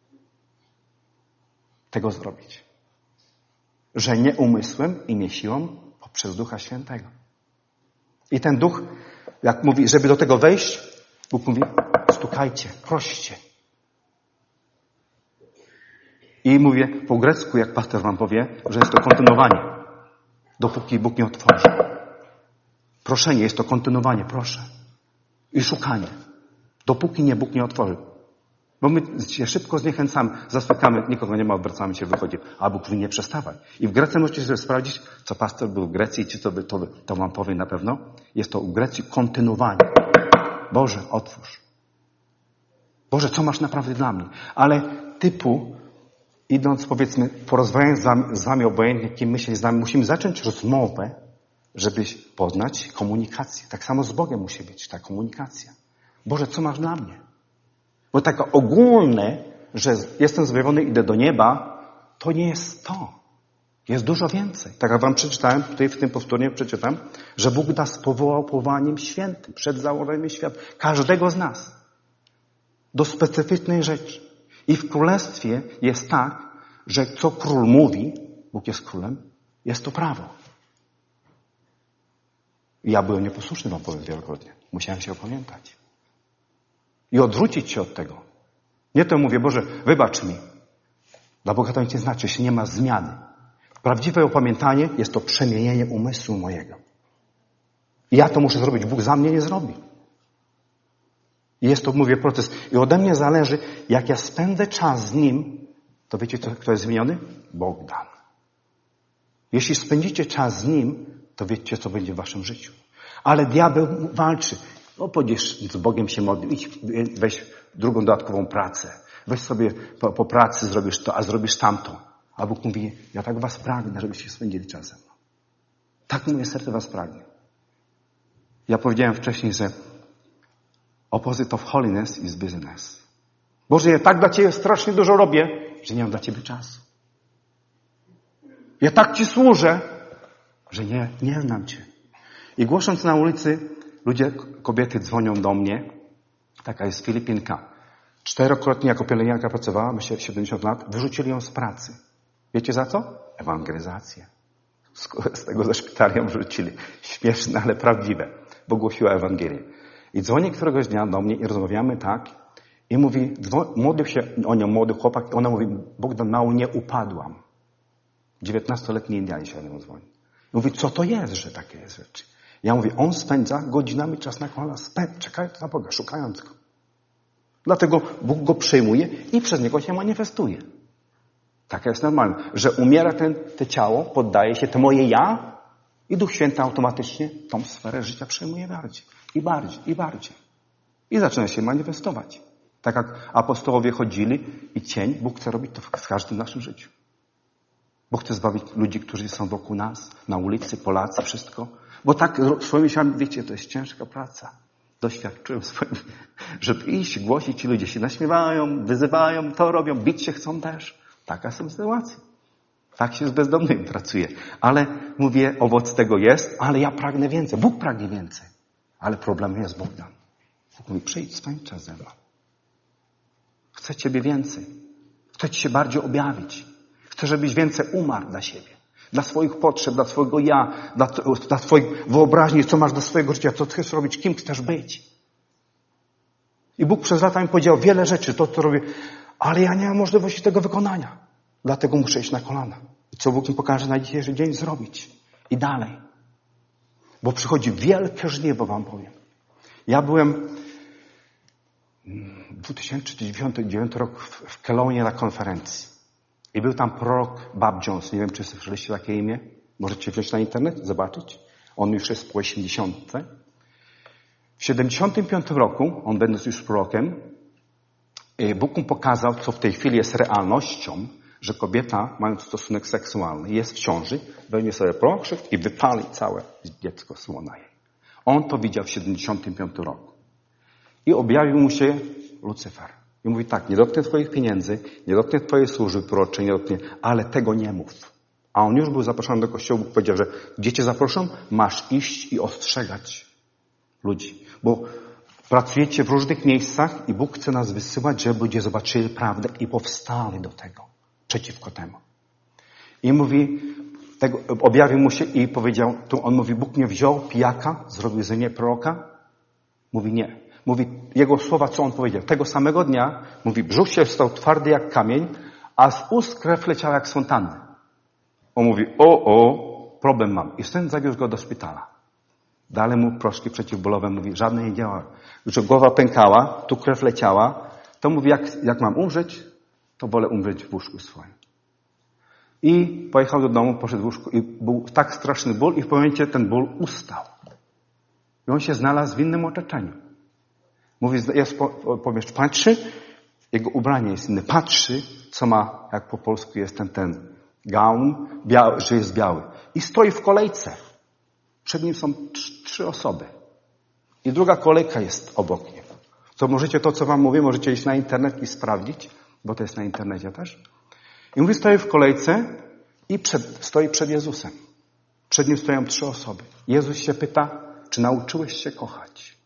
tego zrobić. Że nie umysłem i nie siłą, poprzez Ducha Świętego. I ten Duch, jak mówi, żeby do tego wejść, Bóg mówi, stukajcie, proście. I mówię po grecku, jak pastor wam powie, że jest to kontynuowanie. Dopóki Bóg nie otworzy. Proszenie jest to kontynuowanie, proszę. I szukanie. Dopóki Bóg nie otworzy. Bo my się szybko zniechęcamy, zastukamy, nikogo nie ma, odwracamy się, wychodzi. A Bóg mówi, nie przestawaj. I w Grece możecie sobie sprawdzić, co pastor był w Grecji, czy to wam powie na pewno. Jest to w Grecji kontynuowanie. Boże, otwórz. Boże, co masz naprawdę dla mnie? Ale typu, idąc powiedzmy, porozmawiając z wami obojętnie, kim myśleć z nami, musimy zacząć rozmowę, żeby poznać komunikację. Tak samo z Bogiem musi być ta komunikacja. Boże, co masz dla mnie? Bo takie ogólne, że jestem zbawiony, idę do nieba, to nie jest to. Jest dużo więcej. Tak jak wam przeczytałem, tutaj w tym powtórnie przeczytam, że Bóg nas powołał powołaniem świętym, przed założeniem świata. Każdego z nas. Do specyficznej rzeczy. I w królestwie jest tak, że co król mówi, Bóg jest królem, jest to prawo. I ja byłem nieposłuszny, wam powiem wielokrotnie. Musiałem się opamiętać. I odwrócić się od tego. Nie to mówię, Boże, wybacz mi. Dla Boga to nic nie znaczy, jeśli nie ma zmiany. Prawdziwe opamiętanie jest to przemienienie umysłu mojego. I ja to muszę zrobić. Bóg za mnie nie zrobi. I jest to, mówię, proces. I ode mnie zależy, jak ja spędzę czas z Nim, to wiecie, kto jest zmieniony? Bogdan. Jeśli spędzicie czas z Nim, to wiecie, co będzie w waszym życiu. Ale diabeł walczy. Pójdziesz z Bogiem się modlić, weź drugą dodatkową pracę. weź sobie po pracy zrobisz to, a zrobisz tamto. A Bóg mówi, ja tak was pragnę, żebyście spędzili czas ze mną. Tak moje serce was pragnie. Ja powiedziałem wcześniej, że opposite of holiness is business. Boże, ja tak dla Ciebie strasznie dużo robię, że nie mam dla Ciebie czasu. Ja tak Ci służę, że nie znam Cię. I głosząc na ulicy, kobiety dzwonią do mnie. Taka jest Filipinka. 4-krotnie jako pielęgniarka pracowała, myślę 70 lat. Wyrzucili ją z pracy. Wiecie za co? Ewangelizację. Z tego ze szpitala ją wyrzucili. Śmieszne, ale prawdziwe. Bo głosiła Ewangelię. I dzwoni któregoś dnia do mnie i rozmawiamy tak. I mówi, modlił się o nią młody chłopak. I ona mówi, Bogdan, mało nie upadłam. 19-letni Indianin się o nią dzwoni. I mówi, co to jest, że takie jest rzeczy? Ja mówię, on spędza godzinami czas na kolana, czekając na Boga, szukając Go. Dlatego Bóg go przyjmuje i przez niego się manifestuje. Taka jest normalna, że umiera te ciało, poddaje się, to moje ja i Duch Święty automatycznie tą sferę życia przejmuje bardziej i bardziej i bardziej. I zaczyna się manifestować. Tak jak apostołowie chodzili i cień, Bóg chce robić to w każdym naszym życiu. Bóg chce zbawić ludzi, którzy są wokół nas, na ulicy, Polacy, wszystko. Bo tak swoimi siłami, wiecie, to jest ciężka praca. Doświadczyłem swoim, żeby iść, głosić, ci ludzie się naśmiewają, wyzywają, to robią, bić się chcą też. Taka są sytuacja. Tak się z bezdomnymi pracuje. Ale mówię, owoc tego jest, ale ja pragnę więcej. Bóg pragnie więcej. Ale problemem jest Bogdan. Bóg mówi, przyjdź, spędź czas ze mną. Chcę Ciebie więcej. Chcę Ci się bardziej objawić. Chcę, żebyś więcej umarł dla siebie. Dla swoich potrzeb, dla swojego ja, dla Twojej wyobraźni, co masz do swojego życia, co chcesz robić, kim chcesz być. I Bóg przez lata mi powiedział wiele rzeczy, to co robię, ale ja nie mam możliwości tego wykonania. Dlatego muszę iść na kolana. I co Bóg mi pokaże na dzisiejszy dzień zrobić. I dalej. Bo przychodzi wielkie żniwo, wam powiem. Ja byłem 2009 rok w Kelonie na konferencji. I był tam prorok Bob Jones. Nie wiem, czy słyszeliście takie imię. Możecie wziąć na internet, zobaczyć. On już jest po 80. W 75 roku, on będąc już prorokiem, Bóg mu pokazał, co w tej chwili jest realnością, że kobieta, mając stosunek seksualny, jest w ciąży, weźmie sobie prokrzyw i wypali całe dziecko słona jej. On to widział w 75 roku. I objawił mu się Lucyfer. I mówi tak, nie dotknę Twoich pieniędzy, nie dotknę Twojej służby proroczej, nie dotknę, ale tego nie mów. A on już był zaproszony do kościoła, Bóg powiedział, że gdzie Cię zaproszą, masz iść i ostrzegać ludzi. Bo pracujecie w różnych miejscach i Bóg chce nas wysyłać, żeby ludzie zobaczyli prawdę i powstali do tego, przeciwko temu. I mówi, objawił mu się i powiedział, tu on mówi, Bóg mnie wziął, pijaka, zrobił ze mnie proroka. Mówi nie. Mówi, jego słowa, co on powiedział. Tego samego dnia, mówi, brzuch się stał twardy jak kamień, a z ust krew leciała jak z fontanny. On mówi, problem mam. I syn zawiózł go do szpitala. Dalej mu proszki przeciwbólowe, mówi, żadne nie działa. Już głowa pękała, tu krew leciała. To mówi, jak mam umrzeć, to wolę umrzeć w łóżku swoim. I pojechał do domu, poszedł w łóżku i był tak straszny ból i w pewnym momencie ten ból ustał. I on się znalazł w innym otoczeniu. Mówi, powiesz, patrzy, jego ubranie jest inne. Patrzy, co ma, jak po polsku jest ten gaun, że jest biały. I stoi w kolejce. Przed nim są 3 osoby. I druga kolejka jest obok niego. To możecie, to co wam mówię, możecie iść na internet i sprawdzić, bo to jest na internecie też. I mówi, stoi w kolejce i stoi przed Jezusem. Przed nim stoją 3 osoby. Jezus się pyta, czy nauczyłeś się kochać?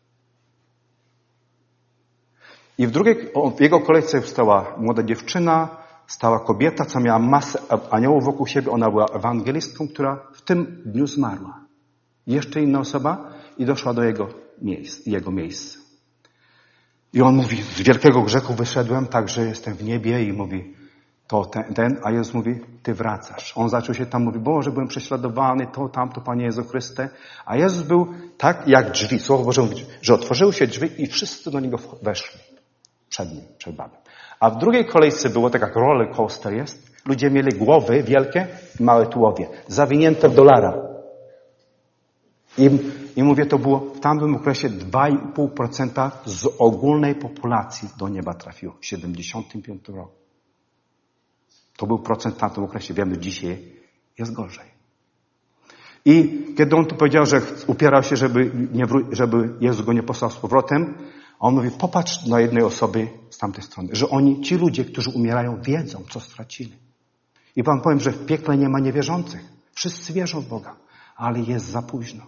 I w jego kolejce stała młoda dziewczyna, stała kobieta, co miała masę aniołów wokół siebie. Ona była ewangelistką, która w tym dniu zmarła. Jeszcze inna osoba i doszła do jego miejsca. I on mówi, z wielkiego grzechu wyszedłem, tak, że jestem w niebie i mówi, to a Jezus mówi, ty wracasz. On zaczął się tam, mówi, Boże, byłem prześladowany, to, tamto, Panie Jezu Chryste. A Jezus był tak jak drzwi. Słowo Boże mówi, że otworzyły się drzwi i wszyscy do Niego weszli. Przed nim, przed Babem. A w drugiej kolejce było tak jak roller coaster jest. Ludzie mieli głowy wielkie i małe tułowie. Zawinięte w dolara. I mówię, to było w tamtym okresie 2,5% z ogólnej populacji do nieba trafiło. W 75 roku. To był procent w tamtym okresie. Wiemy, dzisiaj jest gorzej. I kiedy on tu powiedział, że upierał się, żeby Jezus go nie posłał z powrotem, on mówi, popatrz na jednej osoby z tamtej strony, że ci ludzie, którzy umierają, wiedzą, co stracili. I wam powiem, że w piekle nie ma niewierzących. Wszyscy wierzą w Boga, ale jest za późno.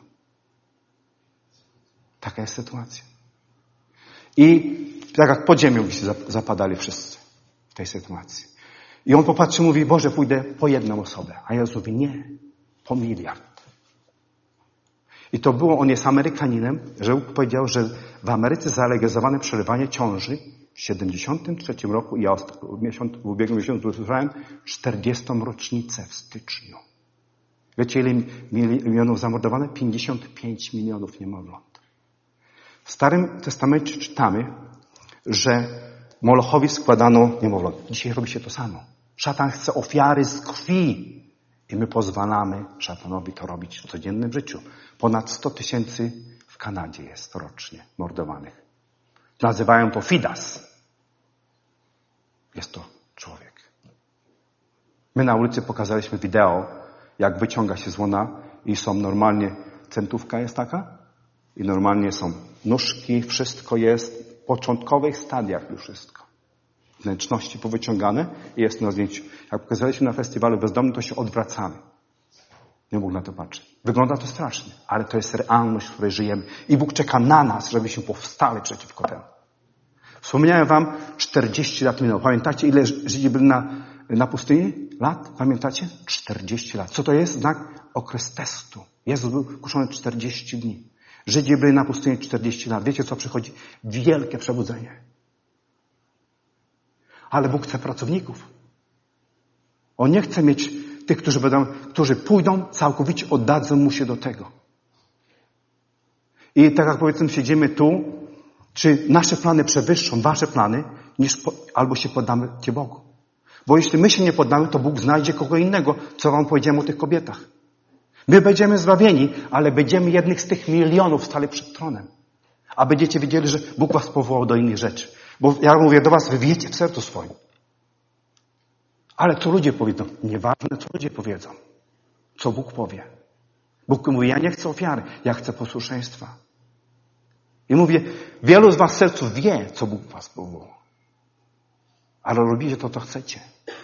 Taka jest sytuacja. I tak jak pod ziemią by się zapadali wszyscy w tej sytuacji. I on popatrzy i mówi, Boże, pójdę po jedną osobę. A Jezus mówi, nie, po miliard. I to było, on jest Amerykaninem, że powiedział, że w Ameryce zalegalizowano przerywanie ciąży w 73 roku, ja w ubiegłym miesiącu usłyszałem 40. rocznicę w styczniu. Wiecie, ile milionów zamordowano? 55 milionów niemowląt. W Starym Testamencie czytamy, że Molochowi składano niemowląt. Dzisiaj robi się to samo. Szatan chce ofiary z krwi. I my pozwalamy szatanowi to robić w codziennym życiu. Ponad 100 000 w Kanadzie jest rocznie mordowanych. Nazywają to FIDAS. Jest to człowiek. My na ulicy pokazaliśmy wideo, jak wyciąga się z łona i są normalnie, centówka jest taka i normalnie są nóżki, wszystko jest w początkowych stadiach już wszystko. Wnętrzności powyciągane i jest na zdjęciu. Jak pokazaliśmy na festiwalu bezdomnym, to się odwracamy. Nie mógł na to patrzeć. Wygląda to strasznie, ale to jest realność, w której żyjemy. I Bóg czeka na nas, żebyśmy powstali przeciwko temu. Wspomniałem wam, 40 lat minęło. Pamiętacie, ile Żydzi byli na pustyni? Lat? Pamiętacie? 40 lat. Co to jest? Znak okres testu. Jezus był kuszony 40 dni. Żydzi byli na pustyni 40 lat. Wiecie, co przychodzi? Wielkie przebudzenie. Ale Bóg chce pracowników. On nie chce mieć tych, którzy pójdą, całkowicie oddadzą mu się do tego. I tak jak powiedzmy, siedzimy tu, czy nasze plany przewyższą wasze plany, albo się poddamy Bogu. Bo jeśli my się nie poddamy, to Bóg znajdzie kogo innego, co wam powiedziałem o tych kobietach. My będziemy zbawieni, ale będziemy jednych z tych milionów stali przed tronem. A będziecie wiedzieli, że Bóg was powołał do innych rzeczy. Bo ja mówię do was, wy wiecie w sercu swoim. Ale co ludzie powiedzą? Nieważne, co ludzie powiedzą. Co Bóg powie. Bóg mówi, ja nie chcę ofiary, ja chcę posłuszeństwa. I mówię, wielu z was w sercu wie, co Bóg was powołał. Ale robicie to, co chcecie.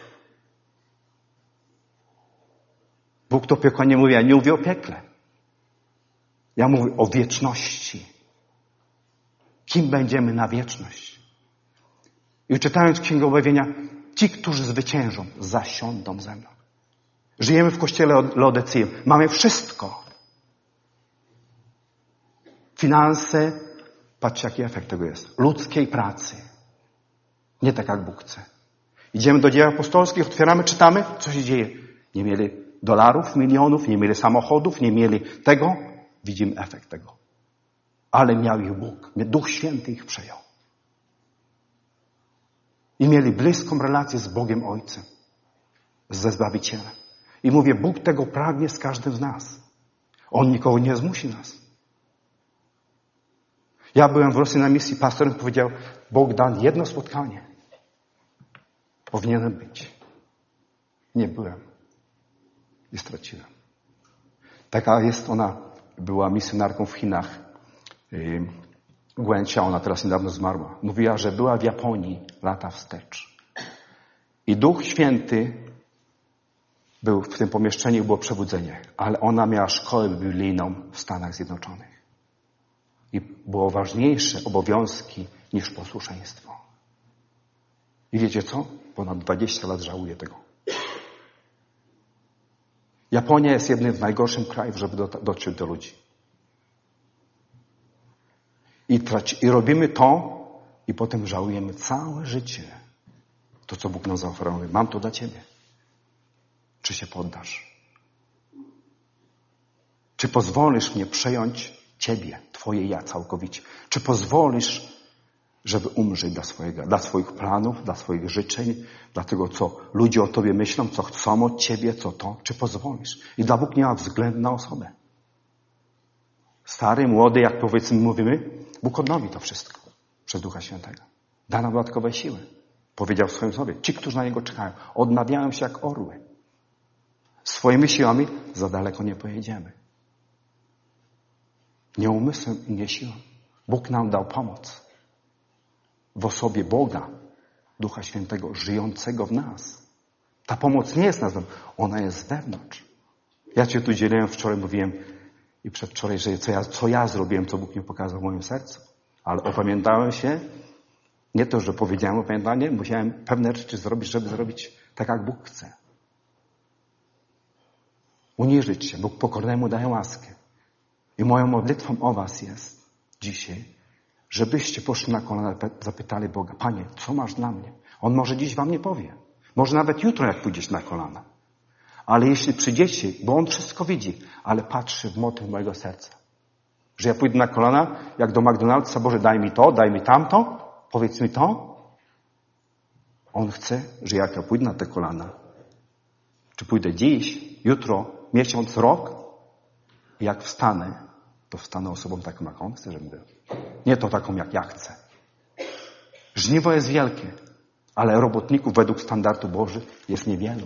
Bóg to piekła nie mówi, ja nie mówię o piekle. Ja mówię o wieczności. Kim będziemy na wieczność? I czytając Księgę Objawienia, ci, którzy zwyciężą, zasiądą ze mną. Żyjemy w kościele Laodycei. Mamy wszystko. Finanse, patrzcie, jaki efekt tego jest. Ludzkiej pracy. Nie tak, jak Bóg chce. Idziemy do dzieł apostolskich, otwieramy, czytamy, co się dzieje. Nie mieli dolarów, milionów, nie mieli samochodów, nie mieli tego. Widzimy efekt tego. Ale miał ich Bóg. Duch Święty ich przejął. I mieli bliską relację z Bogiem Ojcem. Ze Zbawicielem. I mówię, Bóg tego pragnie z każdym z nas. On nikogo nie zmusi nas. Ja byłem w Rosji na misji, pastorem powiedział, Bogdan, jedno spotkanie. Powinienem być. Nie byłem. I straciłem. Taka jest ona, była misjonarką w Chinach. Guęcia, ona teraz niedawno zmarła. Mówiła, że była w Japonii lata wstecz. I Duch Święty był w tym pomieszczeniu, było przebudzenie. Ale ona miała szkołę biblijną w Stanach Zjednoczonych. I było ważniejsze obowiązki niż posłuszeństwo. I wiecie co? Ponad 20 lat żałuję tego. Japonia jest jednym z najgorszych krajów, żeby dotrzeć do ludzi. I robimy to i potem żałujemy całe życie. To, co Bóg nam zaoferował. Mam to dla ciebie. Czy się poddasz? Czy pozwolisz mnie przejąć ciebie, twoje ja całkowicie? Czy pozwolisz, żeby umrzeć dla swoich planów, dla swoich życzeń, dla tego, co ludzie o tobie myślą, co chcą od ciebie, co to? Czy pozwolisz? I dla Bóg nie ma względu na osobę. Stary, młody, jak powiedzmy mówimy, Bóg odnowi to wszystko przez Ducha Świętego. Da nam dodatkowe siły. Powiedział w swoim słowie, ci, którzy na Niego czekają, odnawiają się jak orły. Swoimi siłami za daleko nie pojedziemy. Nie umysłem i nie siłą. Bóg nam dał pomoc. W osobie Boga, Ducha Świętego, żyjącego w nas. Ta pomoc nie jest na zewnątrz, ona jest wewnątrz. Ja Cię tu dzieliłem, wczoraj mówiłem i przedwczoraj, że co ja zrobiłem, co Bóg mi pokazał w moim sercu. Ale opamiętałem się, nie to, że powiedziałem opamiętanie, musiałem pewne rzeczy zrobić, żeby zrobić tak, jak Bóg chce. Uniżyć się. Bóg pokornemu daje łaskę. I moją modlitwą o was jest dzisiaj, żebyście poszli na kolana i zapytali Boga, Panie, co masz dla mnie? On może dziś wam nie powie. Może nawet jutro, jak pójdziesz na kolana. Ale jeśli przyjdziecie, bo On wszystko widzi, ale patrzy w motyw mojego serca. Że ja pójdę na kolana, jak do McDonald'sa, Boże, daj mi to, daj mi tamto, powiedz mi to. On chce, że jak ja pójdę na te kolana, czy pójdę dziś, jutro, miesiąc, rok, jak wstanę, to wstanę osobą taką, jak On chce, żebym był. Nie to taką, jak ja chcę. Żniwo jest wielkie, ale robotników według standardu Bożych jest niewielu.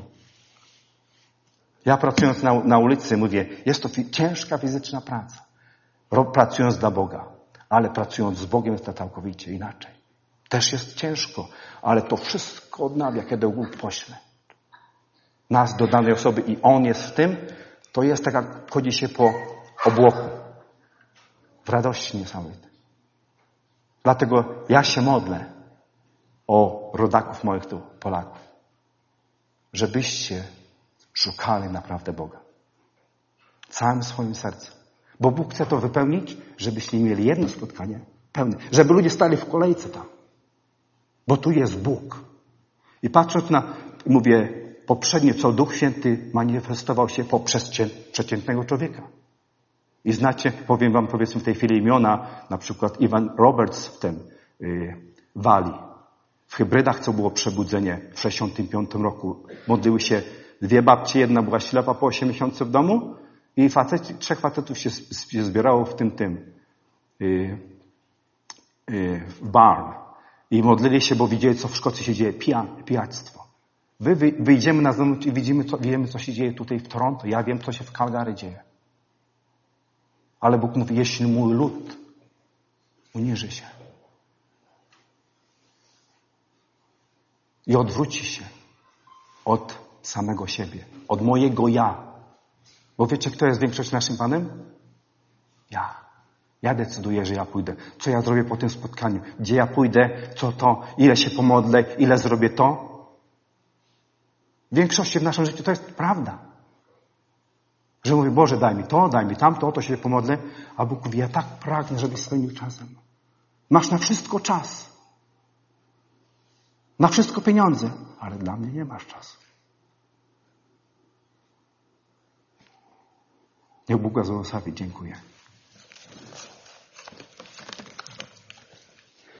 Ja pracując na ulicy mówię, jest to ciężka fizyczna praca. Pracując dla Boga, ale pracując z Bogiem jest to całkowicie inaczej. Też jest ciężko, ale to wszystko odnawia, kiedy Bóg pośle nas do danej osoby i On jest w tym, to jest tak, jak chodzi się po obłoku. W radości niesamowitej. Dlatego ja się modlę o rodaków moich tu, Polaków. Żebyście szukali naprawdę Boga. Całym swoim sercem. Bo Bóg chce to wypełnić, żebyście mieli jedno spotkanie pełne. Żeby ludzie stali w kolejce tam. Bo tu jest Bóg. I patrząc na, mówię, poprzednio, co Duch Święty manifestował się poprzez przeciętnego człowieka. I znacie, powiem wam, powiedzmy w tej chwili imiona, na przykład Ivan Roberts w tym Walii. W Hybrydach, co było przebudzenie w 65 roku. Modliły się dwie babcie, jedna była ślepa po 8 miesięcy w domu i trzech facetów się zbierało w w barn. I modlili się, bo widzieli, co w Szkocji się dzieje. Pijactwo. Wyjdziemy na zewnątrz i wiemy, co się dzieje tutaj w Toronto. Ja wiem, co się w Calgary dzieje. Ale Bóg mówi, jeśli mój lud uniży się i odwróci się od samego siebie, od mojego ja. Bo wiecie, kto jest większość naszym Panem? Ja. Ja decyduję, że ja pójdę. Co ja zrobię po tym spotkaniu? Gdzie ja pójdę? Co to? Ile się pomodlę? Ile zrobię to? W większości w naszym życiu to jest prawda. Że mówię, Boże, daj mi to, daj mi tamto, o to się pomodlę. A Bóg mówi, ja tak pragnę, żebyś spełnił czasem. Masz na wszystko czas. Na wszystko pieniądze. Ale dla mnie nie masz czasu. Niech Bóg błogosławi. Dziękuję.